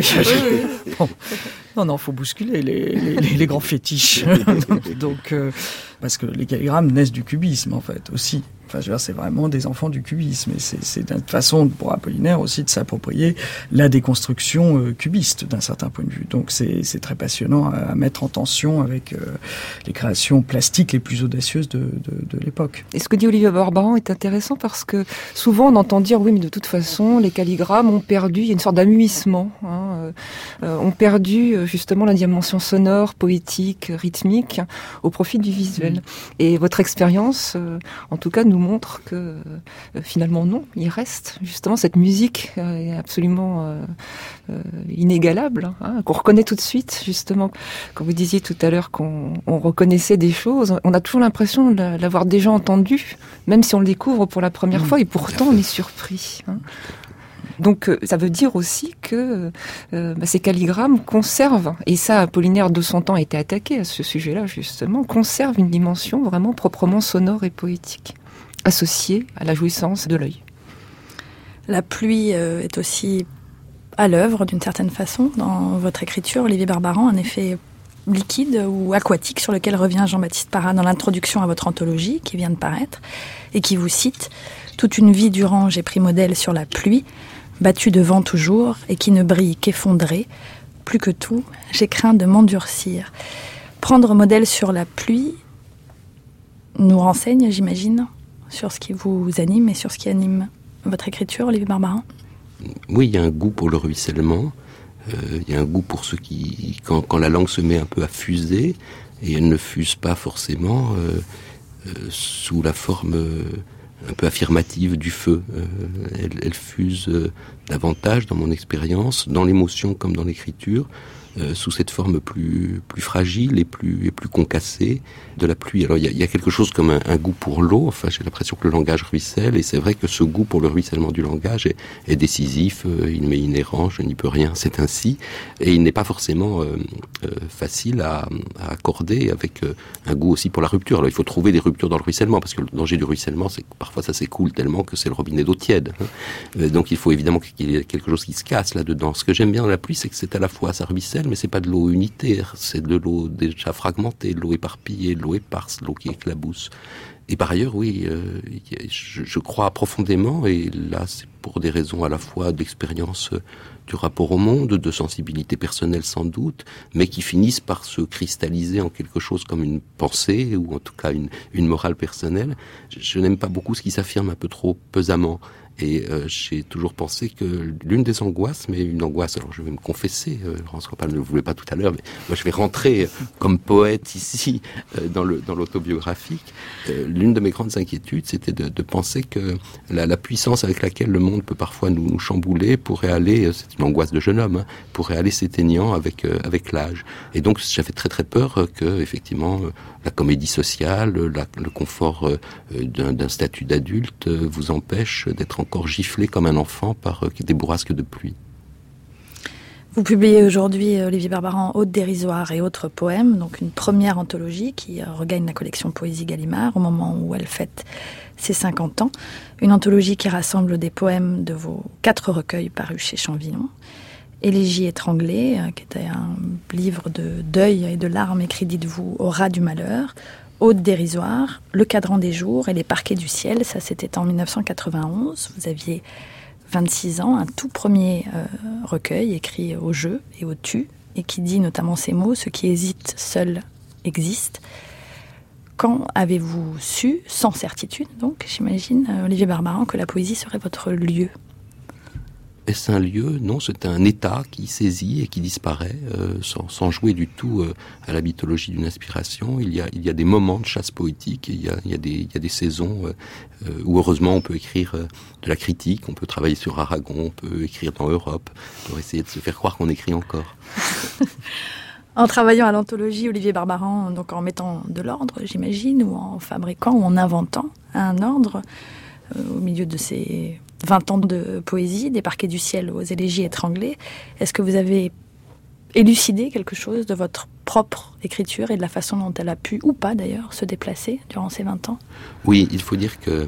Bon. Non, faut bousculer les grands fétiches. Donc, parce que les calligrammes naissent du cubisme, en fait, aussi. Enfin, je veux dire, c'est vraiment des enfants du cubisme. Et c'est une façon pour Apollinaire aussi de s'approprier la déconstruction cubiste d'un certain point de vue. Donc c'est très passionnant à mettre en tension avec les créations plastiques les plus audacieuses de l'époque. Et ce que dit Olivier Barbaran est intéressant parce que souvent on entend dire oui, mais de toute façon les calligrammes ont perdu, il y a une sorte d'amuissement, ont perdu justement la dimension sonore, poétique, rythmique au profit du visuel. Et votre expérience, en tout cas, nous montre que finalement non, il reste justement cette musique est absolument inégalable, qu'on reconnaît tout de suite, justement. Quand vous disiez tout à l'heure qu'on reconnaissait des choses, on a toujours l'impression de l'avoir déjà entendu, même si on le découvre pour la première fois, et pourtant on est surpris. Donc ça veut dire aussi que ces calligrammes conservent, et ça Apollinaire de son temps a été attaqué à ce sujet-là justement, conservent une dimension vraiment proprement sonore et poétique, associée à la jouissance de l'œil. La pluie est aussi à l'œuvre d'une certaine façon dans votre écriture, Olivier Barbaran, un effet liquide ou aquatique sur lequel revient Jean-Baptiste Parra dans l'introduction à votre anthologie qui vient de paraître et qui vous cite « Toute une vie durant j'ai pris modèle sur la pluie, battue de vent toujours et qui ne brille qu'effondrée. Plus que tout, j'ai craint de m'endurcir. » Prendre modèle sur la pluie nous renseigne, j'imagine, sur ce qui vous anime et sur ce qui anime votre écriture, Olivier Barbaran. Oui, il y a un goût pour le ruissellement, il y a un goût pour ceux qui, quand la langue se met un peu à fuser, et elle ne fuse pas forcément sous la forme un peu affirmative du feu. Elle fuse davantage, dans mon expérience, dans l'émotion comme dans l'écriture, sous cette forme plus fragile et plus concassée de la pluie. Alors il y a quelque chose comme un goût pour l'eau. Enfin, j'ai l'impression que le langage ruisselle, et c'est vrai que ce goût pour le ruissellement du langage est décisif, il m'est inhérent, je n'y peux rien, c'est ainsi, et il n'est pas forcément facile à accorder avec un goût aussi pour la rupture. Alors il faut trouver des ruptures dans le ruissellement, parce que le danger du ruissellement, c'est que parfois ça s'écoule tellement que c'est le robinet d'eau tiède. Donc il faut évidemment qu'il y ait quelque chose qui se casse là-dedans. Ce que j'aime bien dans la pluie, c'est que c'est à la fois ça ruisselle, mais c'est pas de l'eau unitaire, c'est de l'eau déjà fragmentée, de l'eau éparpillée, de l'eau éparse, de l'eau qui éclabousse. Et par ailleurs, oui, je crois profondément, et là c'est pour des raisons à la fois d'expérience du rapport au monde, de sensibilité personnelle sans doute, mais qui finissent par se cristalliser en quelque chose comme une pensée, ou en tout cas une morale personnelle. Je n'aime pas beaucoup ce qui s'affirme un peu trop pesamment. Et j'ai toujours pensé que l'une des angoisses, mais une angoisse, alors je vais me confesser, Laurence Rampal ne le voulait pas tout à l'heure, mais moi je vais rentrer comme poète ici dans l'autobiographique. L'une de mes grandes inquiétudes, c'était de penser que la puissance avec laquelle le monde peut parfois nous chambouler pourrait aller, c'est une angoisse de jeune homme, pourrait aller s'éteignant avec l'âge. Et donc j'avais très très peur que effectivement la comédie sociale, le confort d'un statut d'adulte vous empêche d'être encore giflé comme un enfant par des bourrasques de pluie. Vous publiez aujourd'hui, Olivier Barbaran, Ode dérisoire et autres poèmes, donc une première anthologie qui regagne la collection Poésie Gallimard au moment où elle fête ses 50 ans. Une anthologie qui rassemble des poèmes de vos 4 recueils parus chez Champvillon. Élégie étranglée, qui était un livre de deuil et de larmes écrit, dites-vous, au ras du malheur. Ode dérisoire, Le cadran des jours et Les parquets du ciel, ça c'était en 1991. Vous aviez 26 ans, un tout premier recueil écrit au jeu et au tu, et qui dit notamment ces mots: ce qui hésite seul existe. Quand avez-vous su, sans certitude donc, j'imagine, Olivier Barbaran, que la poésie serait votre lieu ? Est-ce un lieu ? Non, c'est un état qui saisit et qui disparaît, sans jouer du tout à la mythologie d'une inspiration. Il y a des moments de chasse poétique, il y a des saisons où heureusement on peut écrire de la critique, on peut travailler sur Aragon, on peut écrire dans Europe, pour essayer de se faire croire qu'on écrit encore. En travaillant à l'anthologie, Olivier Barbaran, donc en mettant de l'ordre, j'imagine, ou en fabriquant ou en inventant un ordre au milieu de ces 20 ans de poésie, des parquets du ciel aux élégies étranglées, est-ce que vous avez élucidé quelque chose de votre propre écriture et de la façon dont elle a pu, ou pas d'ailleurs, se déplacer durant ces 20 ans ? Oui, il faut dire que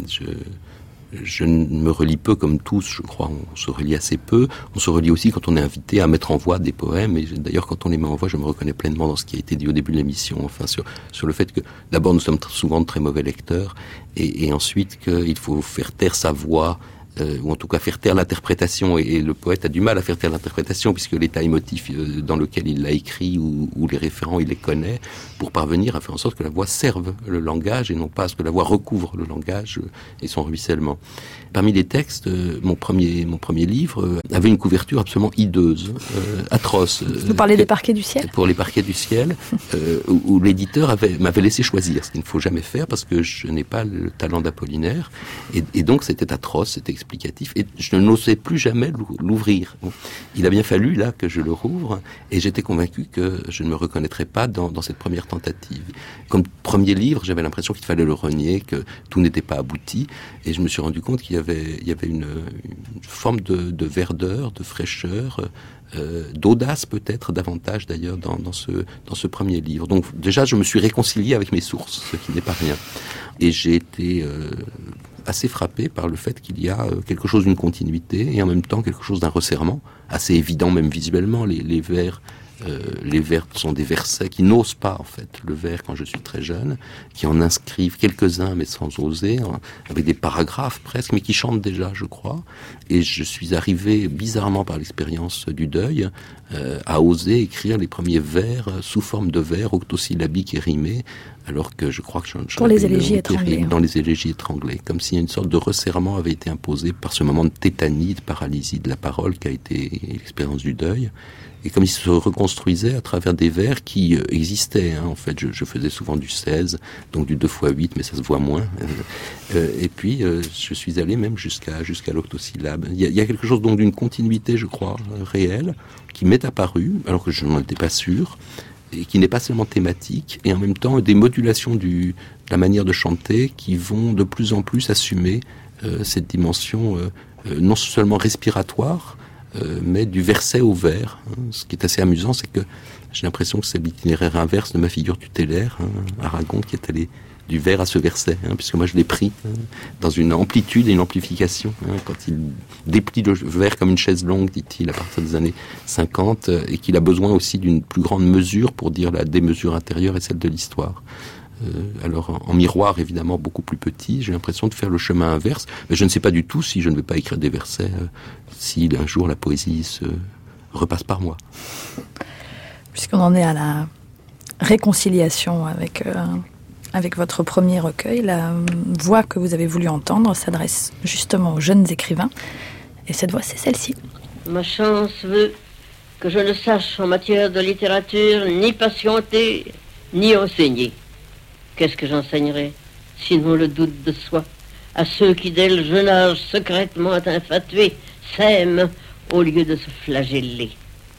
je me relis peu comme tous, je crois. On se relit assez peu. On se relit aussi quand on est invité à mettre en voix des poèmes. Et d'ailleurs, quand on les met en voix, je me reconnais pleinement dans ce qui a été dit au début de l'émission. Enfin, sur le fait que, d'abord, nous sommes souvent de très mauvais lecteurs. Et ensuite, qu'il faut faire taire sa voix, ou en tout cas faire taire l'interprétation, et le poète a du mal à faire taire l'interprétation puisque l'état émotif dans lequel il l'a écrit ou les référents il les connaît, pour parvenir à faire en sorte que la voix serve le langage et non pas à ce que la voix recouvre le langage et son ruissellement. Parmi les textes, mon premier livre avait une couverture absolument hideuse, atroce. Vous parlez des parquets du ciel ? Pour les parquets du ciel, où l'éditeur m'avait laissé choisir, ce qu'il ne faut jamais faire parce que je n'ai pas le talent d'Apollinaire, et donc c'était atroce, c'était explicatif, et je n'osais plus jamais l'ouvrir. Bon. Il a bien fallu là que je le rouvre, et j'étais convaincu que je ne me reconnaîtrais pas dans cette première tentative. Comme premier livre, j'avais l'impression qu'il fallait le renier, que tout n'était pas abouti, et je me suis rendu compte qu'il y avait une forme de verdeur, de fraîcheur, d'audace peut-être davantage d'ailleurs dans ce premier livre. Donc déjà je me suis réconcilié avec mes sources, ce qui n'est pas rien. Et j'ai été assez frappé par le fait qu'il y a quelque chose d'une continuité et en même temps quelque chose d'un resserrement assez évident même visuellement. Les vers sont des versets qui n'osent pas en fait le vers quand je suis très jeune, qui en inscrivent quelques-uns mais sans oser, avec des paragraphes presque, mais qui chantent déjà je crois. Et je suis arrivé bizarrement par l'expérience du deuil à oser écrire les premiers vers sous forme de vers octosyllabiques et rimés, alors que je crois que j'en pour les avais élégies une étranglées, terrible hein. dans les élégies étranglées, comme si une sorte de resserrement avait été imposé par ce moment de tétanie, de paralysie de la parole qui a été l'expérience du deuil, et comme il se reconstruisait à travers des vers qui existaient, hein. En fait, je faisais souvent du 16, donc du 2x8, mais ça se voit moins. Et puis, je suis allé même jusqu'à l'octosyllabe. Il y a quelque chose donc d'une continuité, je crois, réelle, qui m'est apparue, alors que je n'en étais pas sûr, et qui n'est pas seulement thématique, et en même temps des modulations de la manière de chanter qui vont de plus en plus assumer cette dimension non seulement respiratoire, mais du verset au vers. Ce qui est assez amusant, c'est que j'ai l'impression que c'est l'itinéraire inverse de ma figure tutélaire, Aragon, qui est allé du vers à ce verset, puisque moi je l'ai pris dans une amplitude et une amplification. Quand il déplie le vers comme une chaise longue, dit-il, à partir des années 50, et qu'il a besoin aussi d'une plus grande mesure pour dire la démesure intérieure et celle de l'histoire. Alors en miroir évidemment beaucoup plus petit, j'ai l'impression de faire le chemin inverse, mais je ne sais pas du tout si je ne vais pas écrire des versets, si un jour la poésie se repasse par moi. Puisqu'on en est à la réconciliation avec votre premier recueil, la voix que vous avez voulu entendre s'adresse justement aux jeunes écrivains, et cette voix c'est celle-ci. Ma chance veut que je ne sache en matière de littérature ni patienter, ni enseigner. Qu'est-ce que j'enseignerai, sinon le doute de soi, à ceux qui, dès le jeune âge, secrètement infatués, s'aiment au lieu de se flageller.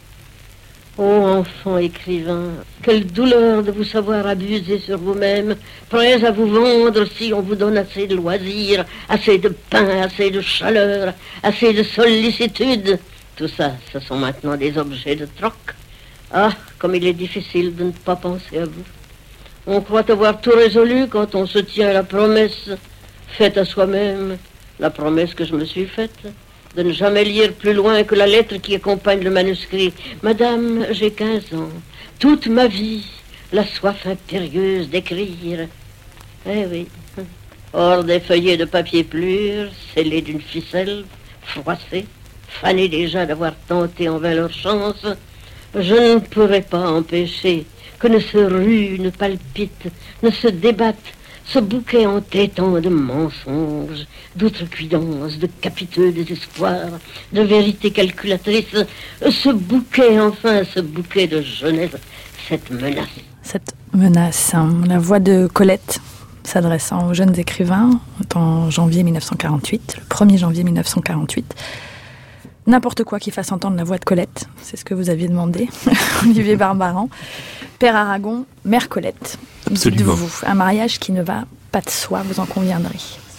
Ô enfant écrivain, quelle douleur de vous savoir abuser sur vous-même, prêts à vous vendre si on vous donne assez de loisirs, assez de pain, assez de chaleur, assez de sollicitude. Tout ça, ce sont maintenant des objets de troc. Ah, comme il est difficile de ne pas penser à vous. On croit avoir tout résolu quand on se tient à la promesse faite à soi-même, la promesse que je me suis faite, de ne jamais lire plus loin que la lettre qui accompagne le manuscrit. Madame, j'ai 15 ans, toute ma vie, la soif impérieuse d'écrire. Eh oui, hors des feuillets de papier pur, scellés d'une ficelle, froissés, fanés déjà d'avoir tenté en vain leur chance, je ne pourrais pas empêcher que ne se rue, ne palpite, ne se débatte ce bouquet entêtant de mensonges, d'outrecuidances, de capiteux désespoirs, de vérités calculatrices, ce bouquet, enfin, ce bouquet de jeunesse, cette menace. Cette menace, la voix de Colette s'adressant aux jeunes écrivains en janvier 1948, le 1er janvier 1948. N'importe quoi qui fasse entendre la voix de Colette, c'est ce que vous aviez demandé, Olivier Barbaran. Père Aragon, Mère Colette. Absolument. Dites-vous, un mariage qui ne va pas de soi, vous en conviendrez.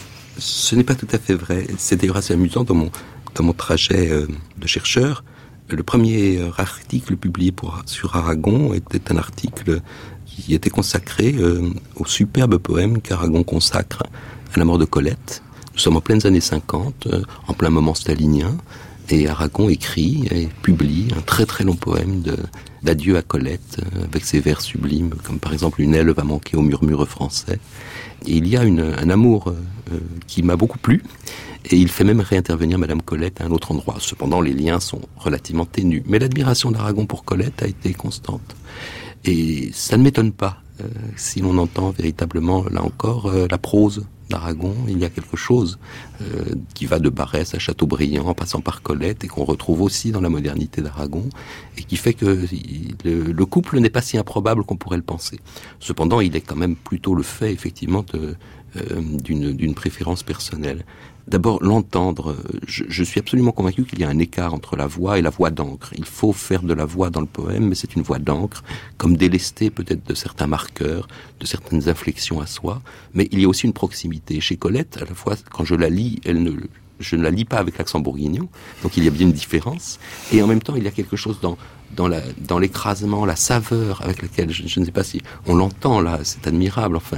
Ce n'est pas tout à fait vrai. C'est d'ailleurs assez amusant dans mon trajet de chercheur. Le premier article publié sur Aragon était un article qui était consacré au superbe poème qu'Aragon consacre à la mort de Colette. Nous sommes en pleines années 50, en plein moment stalinien, et Aragon écrit et publie un très très long poème d'adieu à Colette, avec ses vers sublimes, comme par exemple « Une aile va manquer au murmure français ». Et il y a un amour qui m'a beaucoup plu, et il fait même réintervenir Madame Colette à un autre endroit. Cependant, les liens sont relativement ténus. Mais l'admiration d'Aragon pour Colette a été constante. Et ça ne m'étonne pas, si l'on entend véritablement, là encore, la prose d'Aragon. Il y a quelque chose qui va de Barrès à Chateaubriand, en passant par Colette, et qu'on retrouve aussi dans la modernité d'Aragon, et qui fait que le couple n'est pas si improbable qu'on pourrait le penser. Cependant, il est quand même plutôt le fait, effectivement, d'une préférence personnelle. D'abord, l'entendre. Je suis absolument convaincu qu'il y a un écart entre la voix et la voix d'encre. Il faut faire de la voix dans le poème, mais c'est une voix d'encre, comme délestée peut-être de certains marqueurs, de certaines inflexions à soi. Mais il y a aussi une proximité. Chez Colette, à la fois, quand je la lis, je ne la lis pas avec l'accent bourguignon, donc il y a bien une différence. Et en même temps, il y a quelque chose dans l'écrasement, la saveur avec laquelle, je ne sais pas si on l'entend là, c'est admirable. Enfin,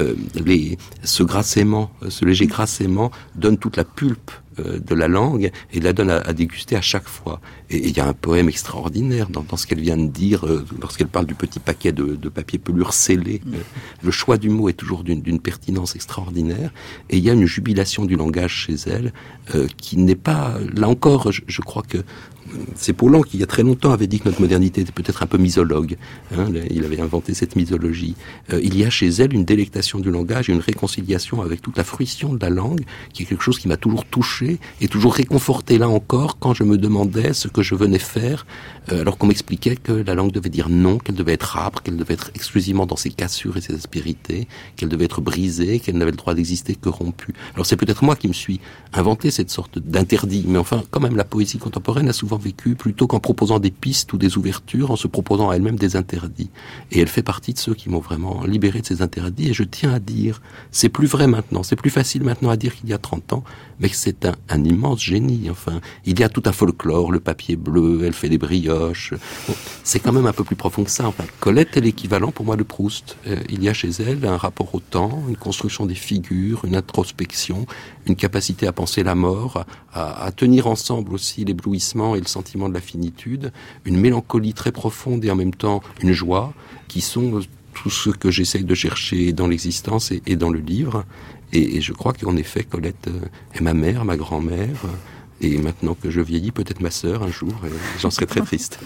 ce grassement, ce léger grassement donne toute la pulpe de la langue et la donne à déguster à chaque fois. Et il y a un poème extraordinaire dans ce qu'elle vient de dire lorsqu'elle parle du petit paquet de papier pelure scellé. Le choix du mot est toujours d'une pertinence extraordinaire. Et il y a une jubilation du langage chez elle qui n'est pas... Là encore, je crois que C'est Paulan qui, il y a très longtemps, avait dit que notre modernité était peut-être un peu misologue. Il avait inventé cette misologie. Il y a chez elle une délectation du langage et une réconciliation avec toute la fruition de la langue, qui est quelque chose qui m'a toujours touché et toujours réconforté là encore quand je me demandais ce que je venais faire, alors qu'on m'expliquait que la langue devait dire non, qu'elle devait être âpre, qu'elle devait être exclusivement dans ses cassures et ses aspérités, qu'elle devait être brisée, qu'elle n'avait le droit d'exister que rompue. Alors c'est peut-être moi qui me suis inventé cette sorte d'interdit, mais enfin, quand même, la poésie contemporaine a souvent vécu plutôt qu'en proposant des pistes ou des ouvertures, en se proposant à elle-même des interdits. Et elle fait partie de ceux qui m'ont vraiment libéré de ces interdits. Et je tiens à dire, c'est plus vrai maintenant, c'est plus facile maintenant à dire qu'il y a 30 ans, mais que c'est un immense génie. Enfin, il y a tout un folklore, le papier bleu, elle fait des brioches. Bon, c'est quand même un peu plus profond que ça. Enfin, Colette est l'équivalent pour moi de Proust. Il y a chez elle un rapport au temps, une construction des figures, une introspection, une capacité à penser la mort, à tenir ensemble aussi l'éblouissement et le sentiment de la finitude, une mélancolie très profonde et en même temps une joie, qui sont tout ce que j'essaye de chercher dans l'existence et dans le livre. Et je crois qu'en effet, Colette est ma mère, ma grand-mère, et maintenant que je vieillis, peut-être ma sœur un jour, et j'en serais très triste.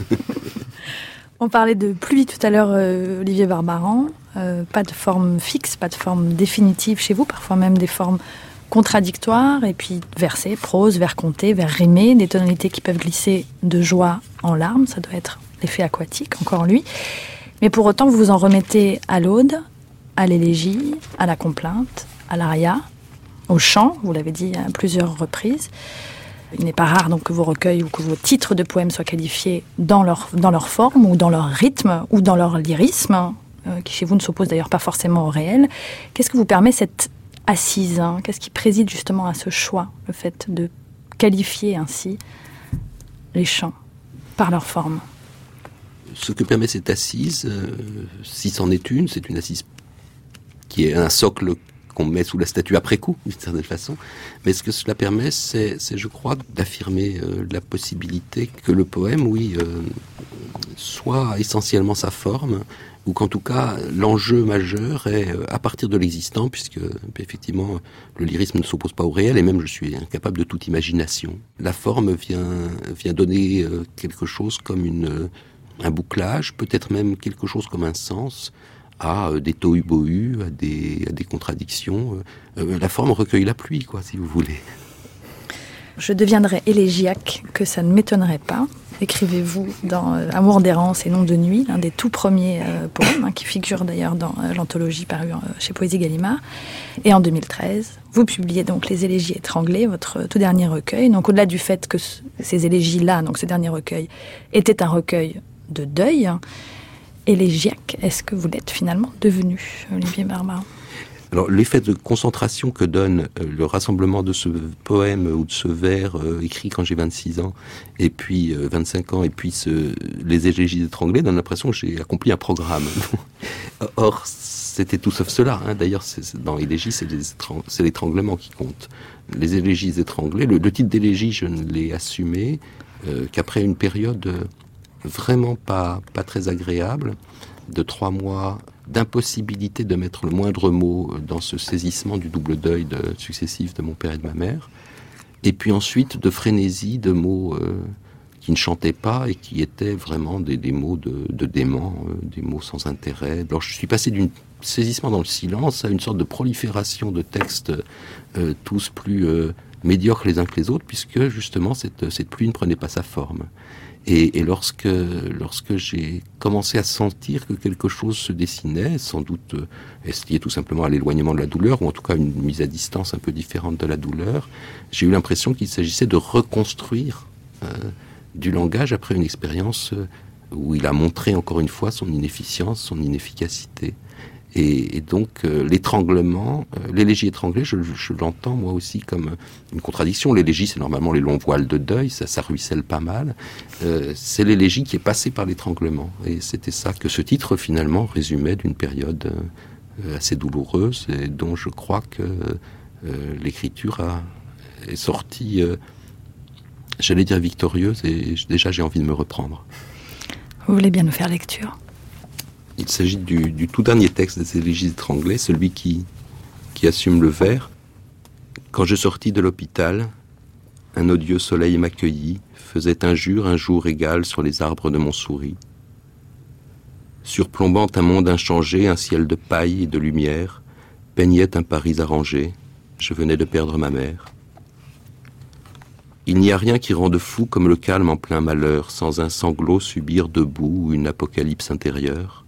On parlait de pluie tout à l'heure, Olivier Barbaran. Pas de forme fixe, pas de forme définitive chez vous, parfois même des formes contradictoires, et puis versé, prose, vers comté, vers rimé, des tonalités qui peuvent glisser de joie en larmes, ça doit être l'effet aquatique, encore lui. Mais pour autant, vous vous en remettez à l'aude, à l'élégie, à la complainte, à l'aria, au chant, vous l'avez dit à plusieurs reprises. Il n'est pas rare donc que vos recueils ou que vos titres de poèmes soient qualifiés dans leur forme, ou dans leur rythme, ou dans leur lyrisme, qui chez vous ne s'oppose d'ailleurs pas forcément au réel. Qu'est-ce que vous permet cette assise, qu'est-ce qui préside justement à ce choix, le fait de qualifier ainsi les chants par leur forme? Ce que permet cette assise, si c'en est une, c'est une assise qui est un socle qu'on met sous la statue après coup, d'une certaine façon. Mais ce que cela permet, c'est je crois, d'affirmer la possibilité que le poème, soit essentiellement sa forme, ou qu'en tout cas, l'enjeu majeur est à partir de l'existant, puisque, effectivement, le lyrisme ne s'oppose pas au réel, et même je suis incapable de toute imagination. La forme vient donner quelque chose comme un bouclage, peut-être même quelque chose comme un sens, à des tohu-bohu, à des contradictions. La forme recueille la pluie, quoi, si vous voulez. Je deviendrai élégiaque, que ça ne m'étonnerait pas. Écrivez-vous dans Amour d'errance et Nom de nuit, l'un des tout premiers poèmes, qui figure d'ailleurs dans l'anthologie parue chez Poésie Gallimard. Et en 2013, vous publiez donc Les élégies étranglées, votre tout dernier recueil. Donc au-delà du fait que ces élégies-là, donc ce dernier recueil, était un recueil de deuil, élégiaque, est-ce que vous l'êtes finalement devenu, Olivier Barbaran? Alors, l'effet de concentration que donne le rassemblement de ce poème ou de ce vers écrit quand j'ai 26 ans, et puis 25 ans, et puis Les élégies étranglées, donne l'impression que j'ai accompli un programme. Or, c'était tout sauf cela. D'ailleurs, dans Élégie, c'est l'étranglement qui compte. Les élégies étranglées, le titre d'élégie, je ne l'ai assumé qu'après une période vraiment pas très agréable, de 3 mois d'impossibilité de mettre le moindre mot dans ce saisissement du double deuil successif de mon père et de ma mère, et puis ensuite de frénésie de mots qui ne chantaient pas et qui étaient vraiment des mots de dément, des mots sans intérêt. Alors je suis passé d'un saisissement dans le silence à une sorte de prolifération de textes tous plus médiocres les uns que les autres, puisque justement cette pluie ne prenait pas sa forme. Et lorsque j'ai commencé à sentir que quelque chose se dessinait, sans doute est-ce lié tout simplement à l'éloignement de la douleur, ou en tout cas une mise à distance un peu différente de la douleur, j'ai eu l'impression qu'il s'agissait de reconstruire du langage après une expérience où il a montré encore une fois son inefficience, son inefficacité. Et donc l'étranglement, l'élégie étranglée, je l'entends moi aussi comme une contradiction. L'élégie, c'est normalement les longs voiles de deuil, ça ruisselle pas mal. C'est l'élégie qui est passée par l'étranglement. Et c'était ça que ce titre finalement résumait d'une période assez douloureuse, et dont je crois que l'écriture est sortie, j'allais dire victorieuse, et déjà j'ai envie de me reprendre. Vous voulez bien nous faire lecture ? Il s'agit du tout dernier texte des élégies étranglées, celui qui assume le vers. Quand je sortis de l'hôpital, Un odieux soleil m'accueillit, faisait injure un jour égal sur les arbres de Montsouris. Surplombant un monde inchangé, un ciel de paille et de lumière, peignait un Paris arrangé, je venais de perdre ma mère. Il n'y a rien qui rende fou comme le calme en plein malheur, sans un sanglot subir debout ou une apocalypse intérieure.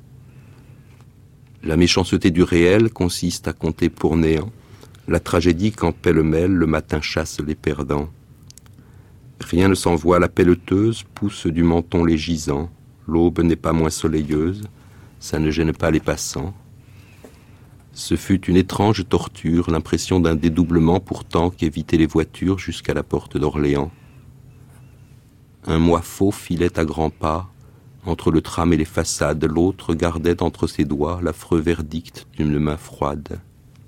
La méchanceté du réel consiste à compter pour néant la tragédie qu'en pêle-mêle le matin chasse les perdants. Rien ne s'envoie, la pelleteuse pousse du menton les gisants, l'aube n'est pas moins soleilleuse, ça ne gêne pas les passants. Ce fut une étrange torture, l'impression d'un dédoublement pourtant qu'évitaient les voitures jusqu'à la porte d'Orléans. Un moi faux filait à grands pas, entre le tram et les façades, l'autre gardait entre ses doigts l'affreux verdict d'une main froide.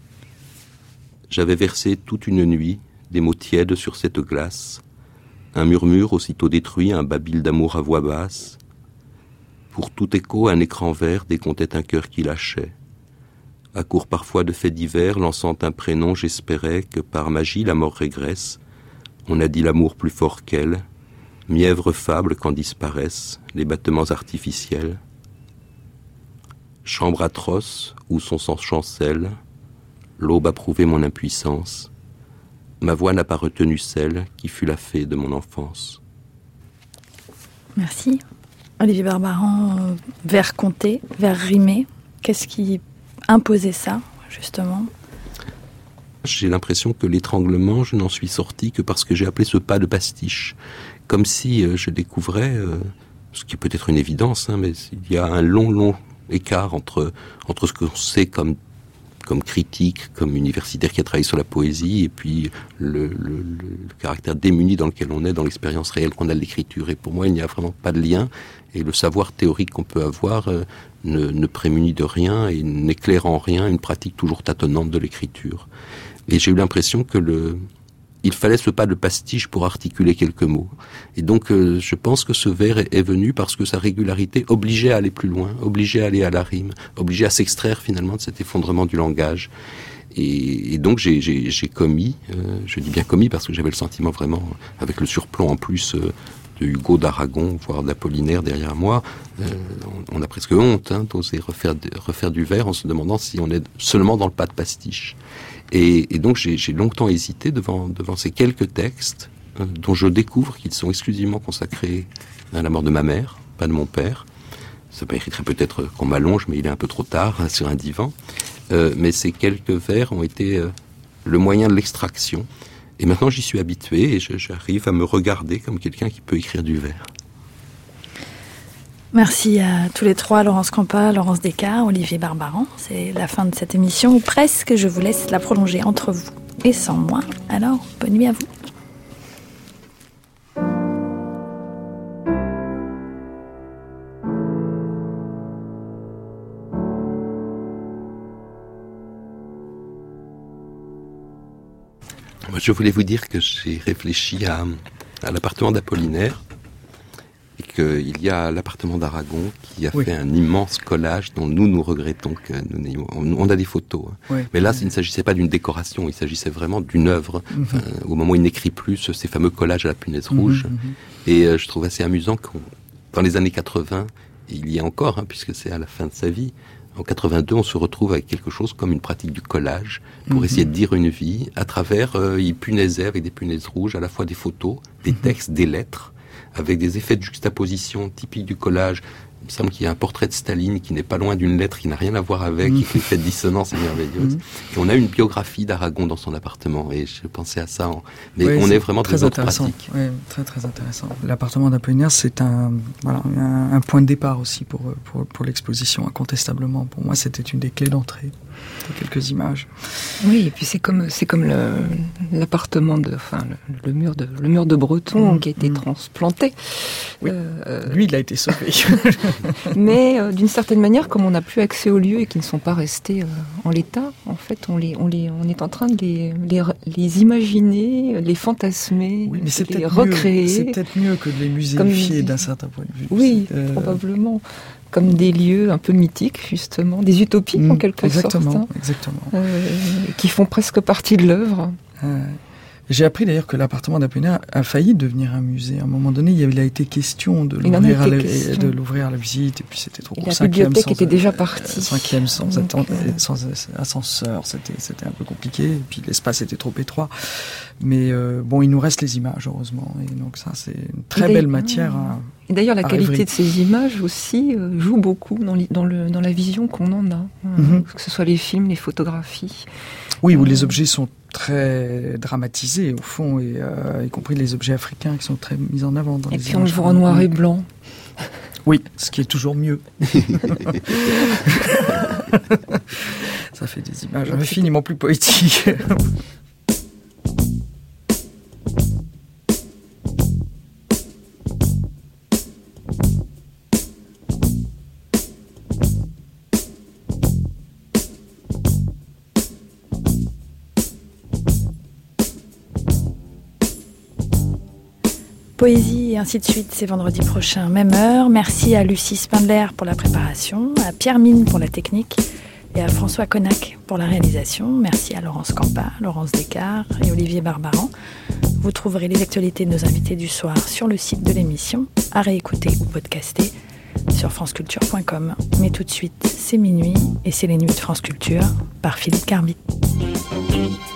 J'avais versé toute une nuit des mots tièdes sur cette glace, un murmure aussitôt détruit, un babil d'amour à voix basse. Pour tout écho, un écran vert décomptait un cœur qui lâchait. À court parfois de faits divers, lançant un prénom, j'espérais que par magie la mort régresse. On a dit l'amour plus fort qu'elle, mièvre fable quand disparaissent les battements artificiels. Chambre atroce où son sang chancelle, l'aube a prouvé mon impuissance. Ma voix n'a pas retenu celle qui fut la fée de mon enfance. Merci. Olivier Barbaran, vers compter, vers rimer, qu'est-ce qui imposait ça, justement ? J'ai l'impression que l'étranglement, je n'en suis sorti que parce que j'ai appelé ce pas de pastiche. Comme si je découvrais, ce qui est peut-être une évidence, mais il y a un long écart entre ce qu'on sait comme critique, comme universitaire qui a travaillé sur la poésie, et puis le caractère démuni dans lequel on est, dans l'expérience réelle qu'on a de l'écriture. Et pour moi, il n'y a vraiment pas de lien, et le savoir théorique qu'on peut avoir ne prémunit de rien et n'éclaire en rien une pratique toujours tâtonnante de l'écriture. Et j'ai eu l'impression que il fallait ce pas de pastiche pour articuler quelques mots. Et donc, je pense que ce vers est venu parce que sa régularité obligeait à aller plus loin, obligeait à aller à la rime, obligeait à s'extraire finalement de cet effondrement du langage. Et donc, j'ai commis, je dis bien commis parce que j'avais le sentiment vraiment, avec le surplomb en plus de Hugo, d'Aragon, voire d'Apollinaire derrière moi, on a presque honte d'oser refaire du vers en se demandant si on est seulement dans le pas de pastiche. Et donc j'ai longtemps hésité devant ces quelques textes dont je découvre qu'ils sont exclusivement consacrés à la mort de ma mère, pas de mon père. Ça mériterait peut-être qu'on m'allonge, mais il est un peu trop tard sur un divan. Mais ces quelques vers ont été le moyen de l'extraction. Et maintenant j'y suis habitué et j'arrive à me regarder comme quelqu'un qui peut écrire du vers. Merci à tous les trois, Laurence Campa, Laurence Descartes, Olivier Barbaran. C'est la fin de cette émission, ou presque. Je vous laisse la prolonger entre vous et sans moi. Alors, bonne nuit à vous. Moi, je voulais vous dire que j'ai réfléchi à l'appartement d'Apollinaire. Et qu'il y a l'appartement d'Aragon qui a fait un immense collage dont nous regrettons que nous n'ayons... On a des photos. Mais là, il ne s'agissait pas d'une décoration, il s'agissait vraiment d'une œuvre. Au moment où il n'écrit plus ces fameux collages à la punaise rouge. Et je trouve assez amusant que dans les années 80, il y a encore, puisque c'est à la fin de sa vie, en 82, on se retrouve avec quelque chose comme une pratique du collage pour essayer de dire une vie à travers, il punaisait avec des punaises rouges, à la fois des photos, des textes, des lettres, avec des effets de juxtaposition typiques du collage. Il me semble qu'il y a un portrait de Staline qui n'est pas loin d'une lettre qui n'a rien à voir avec, et qui fait de dissonance merveilleuse. Et on a une biographie d'Aragon dans son appartement, et je pensais à ça. Mais on est vraiment dans d'autres pratiques. Oui, très très intéressant. L'appartement d'Apollinaire, c'est un point de départ aussi pour l'exposition, incontestablement. Pour moi, c'était une des clés d'entrée. Quelques images. Oui, et puis c'est comme l'appartement le mur de Breton qui a été transplanté. Oui. Lui, il a été sauvé. Mais d'une certaine manière, comme on n'a plus accès aux lieux et qui ne sont pas restés en l'état, en fait, on est en train de les imaginer, les fantasmer, les recréer. C'est peut-être mieux que de les muséifier d'un certain point de vue. Oui, probablement. Comme des lieux un peu mythiques, justement, des utopies en quelque sorte. Exactement. Qui font presque partie de l'œuvre. J'ai appris d'ailleurs que l'appartement d'Apollinaire a failli devenir un musée. À un moment donné, il a été question de l'ouvrir à la visite, et puis c'était trop. La bibliothèque était déjà partie. 5e sans ascenseur, c'était un peu compliqué. Et puis l'espace était trop étroit. Mais il nous reste les images, heureusement. Et donc ça, c'est une très belle matière. Et d'ailleurs, la qualité de ces images aussi joue beaucoup dans la vision qu'on en a. Que ce soit les films, les photographies. Oui, où les objets sont très dramatisés, au fond, et y compris les objets africains qui sont très mis en avant. Et puis on le voit en noir et blanc. Oui, ce qui est toujours mieux. Ça fait des images infiniment plus poétiques. Poésie et ainsi de suite, c'est vendredi prochain, même heure. Merci à Lucie Spindler pour la préparation, à Pierre Mine pour la technique et à François Connac pour la réalisation. Merci à Laurence Campa, Laurence Descartes et Olivier Barbaran. Vous trouverez les actualités de nos invités du soir sur le site de l'émission, à réécouter ou podcaster sur franceculture.com. Mais tout de suite, c'est minuit et c'est les nuits de France Culture par Philippe Carbit.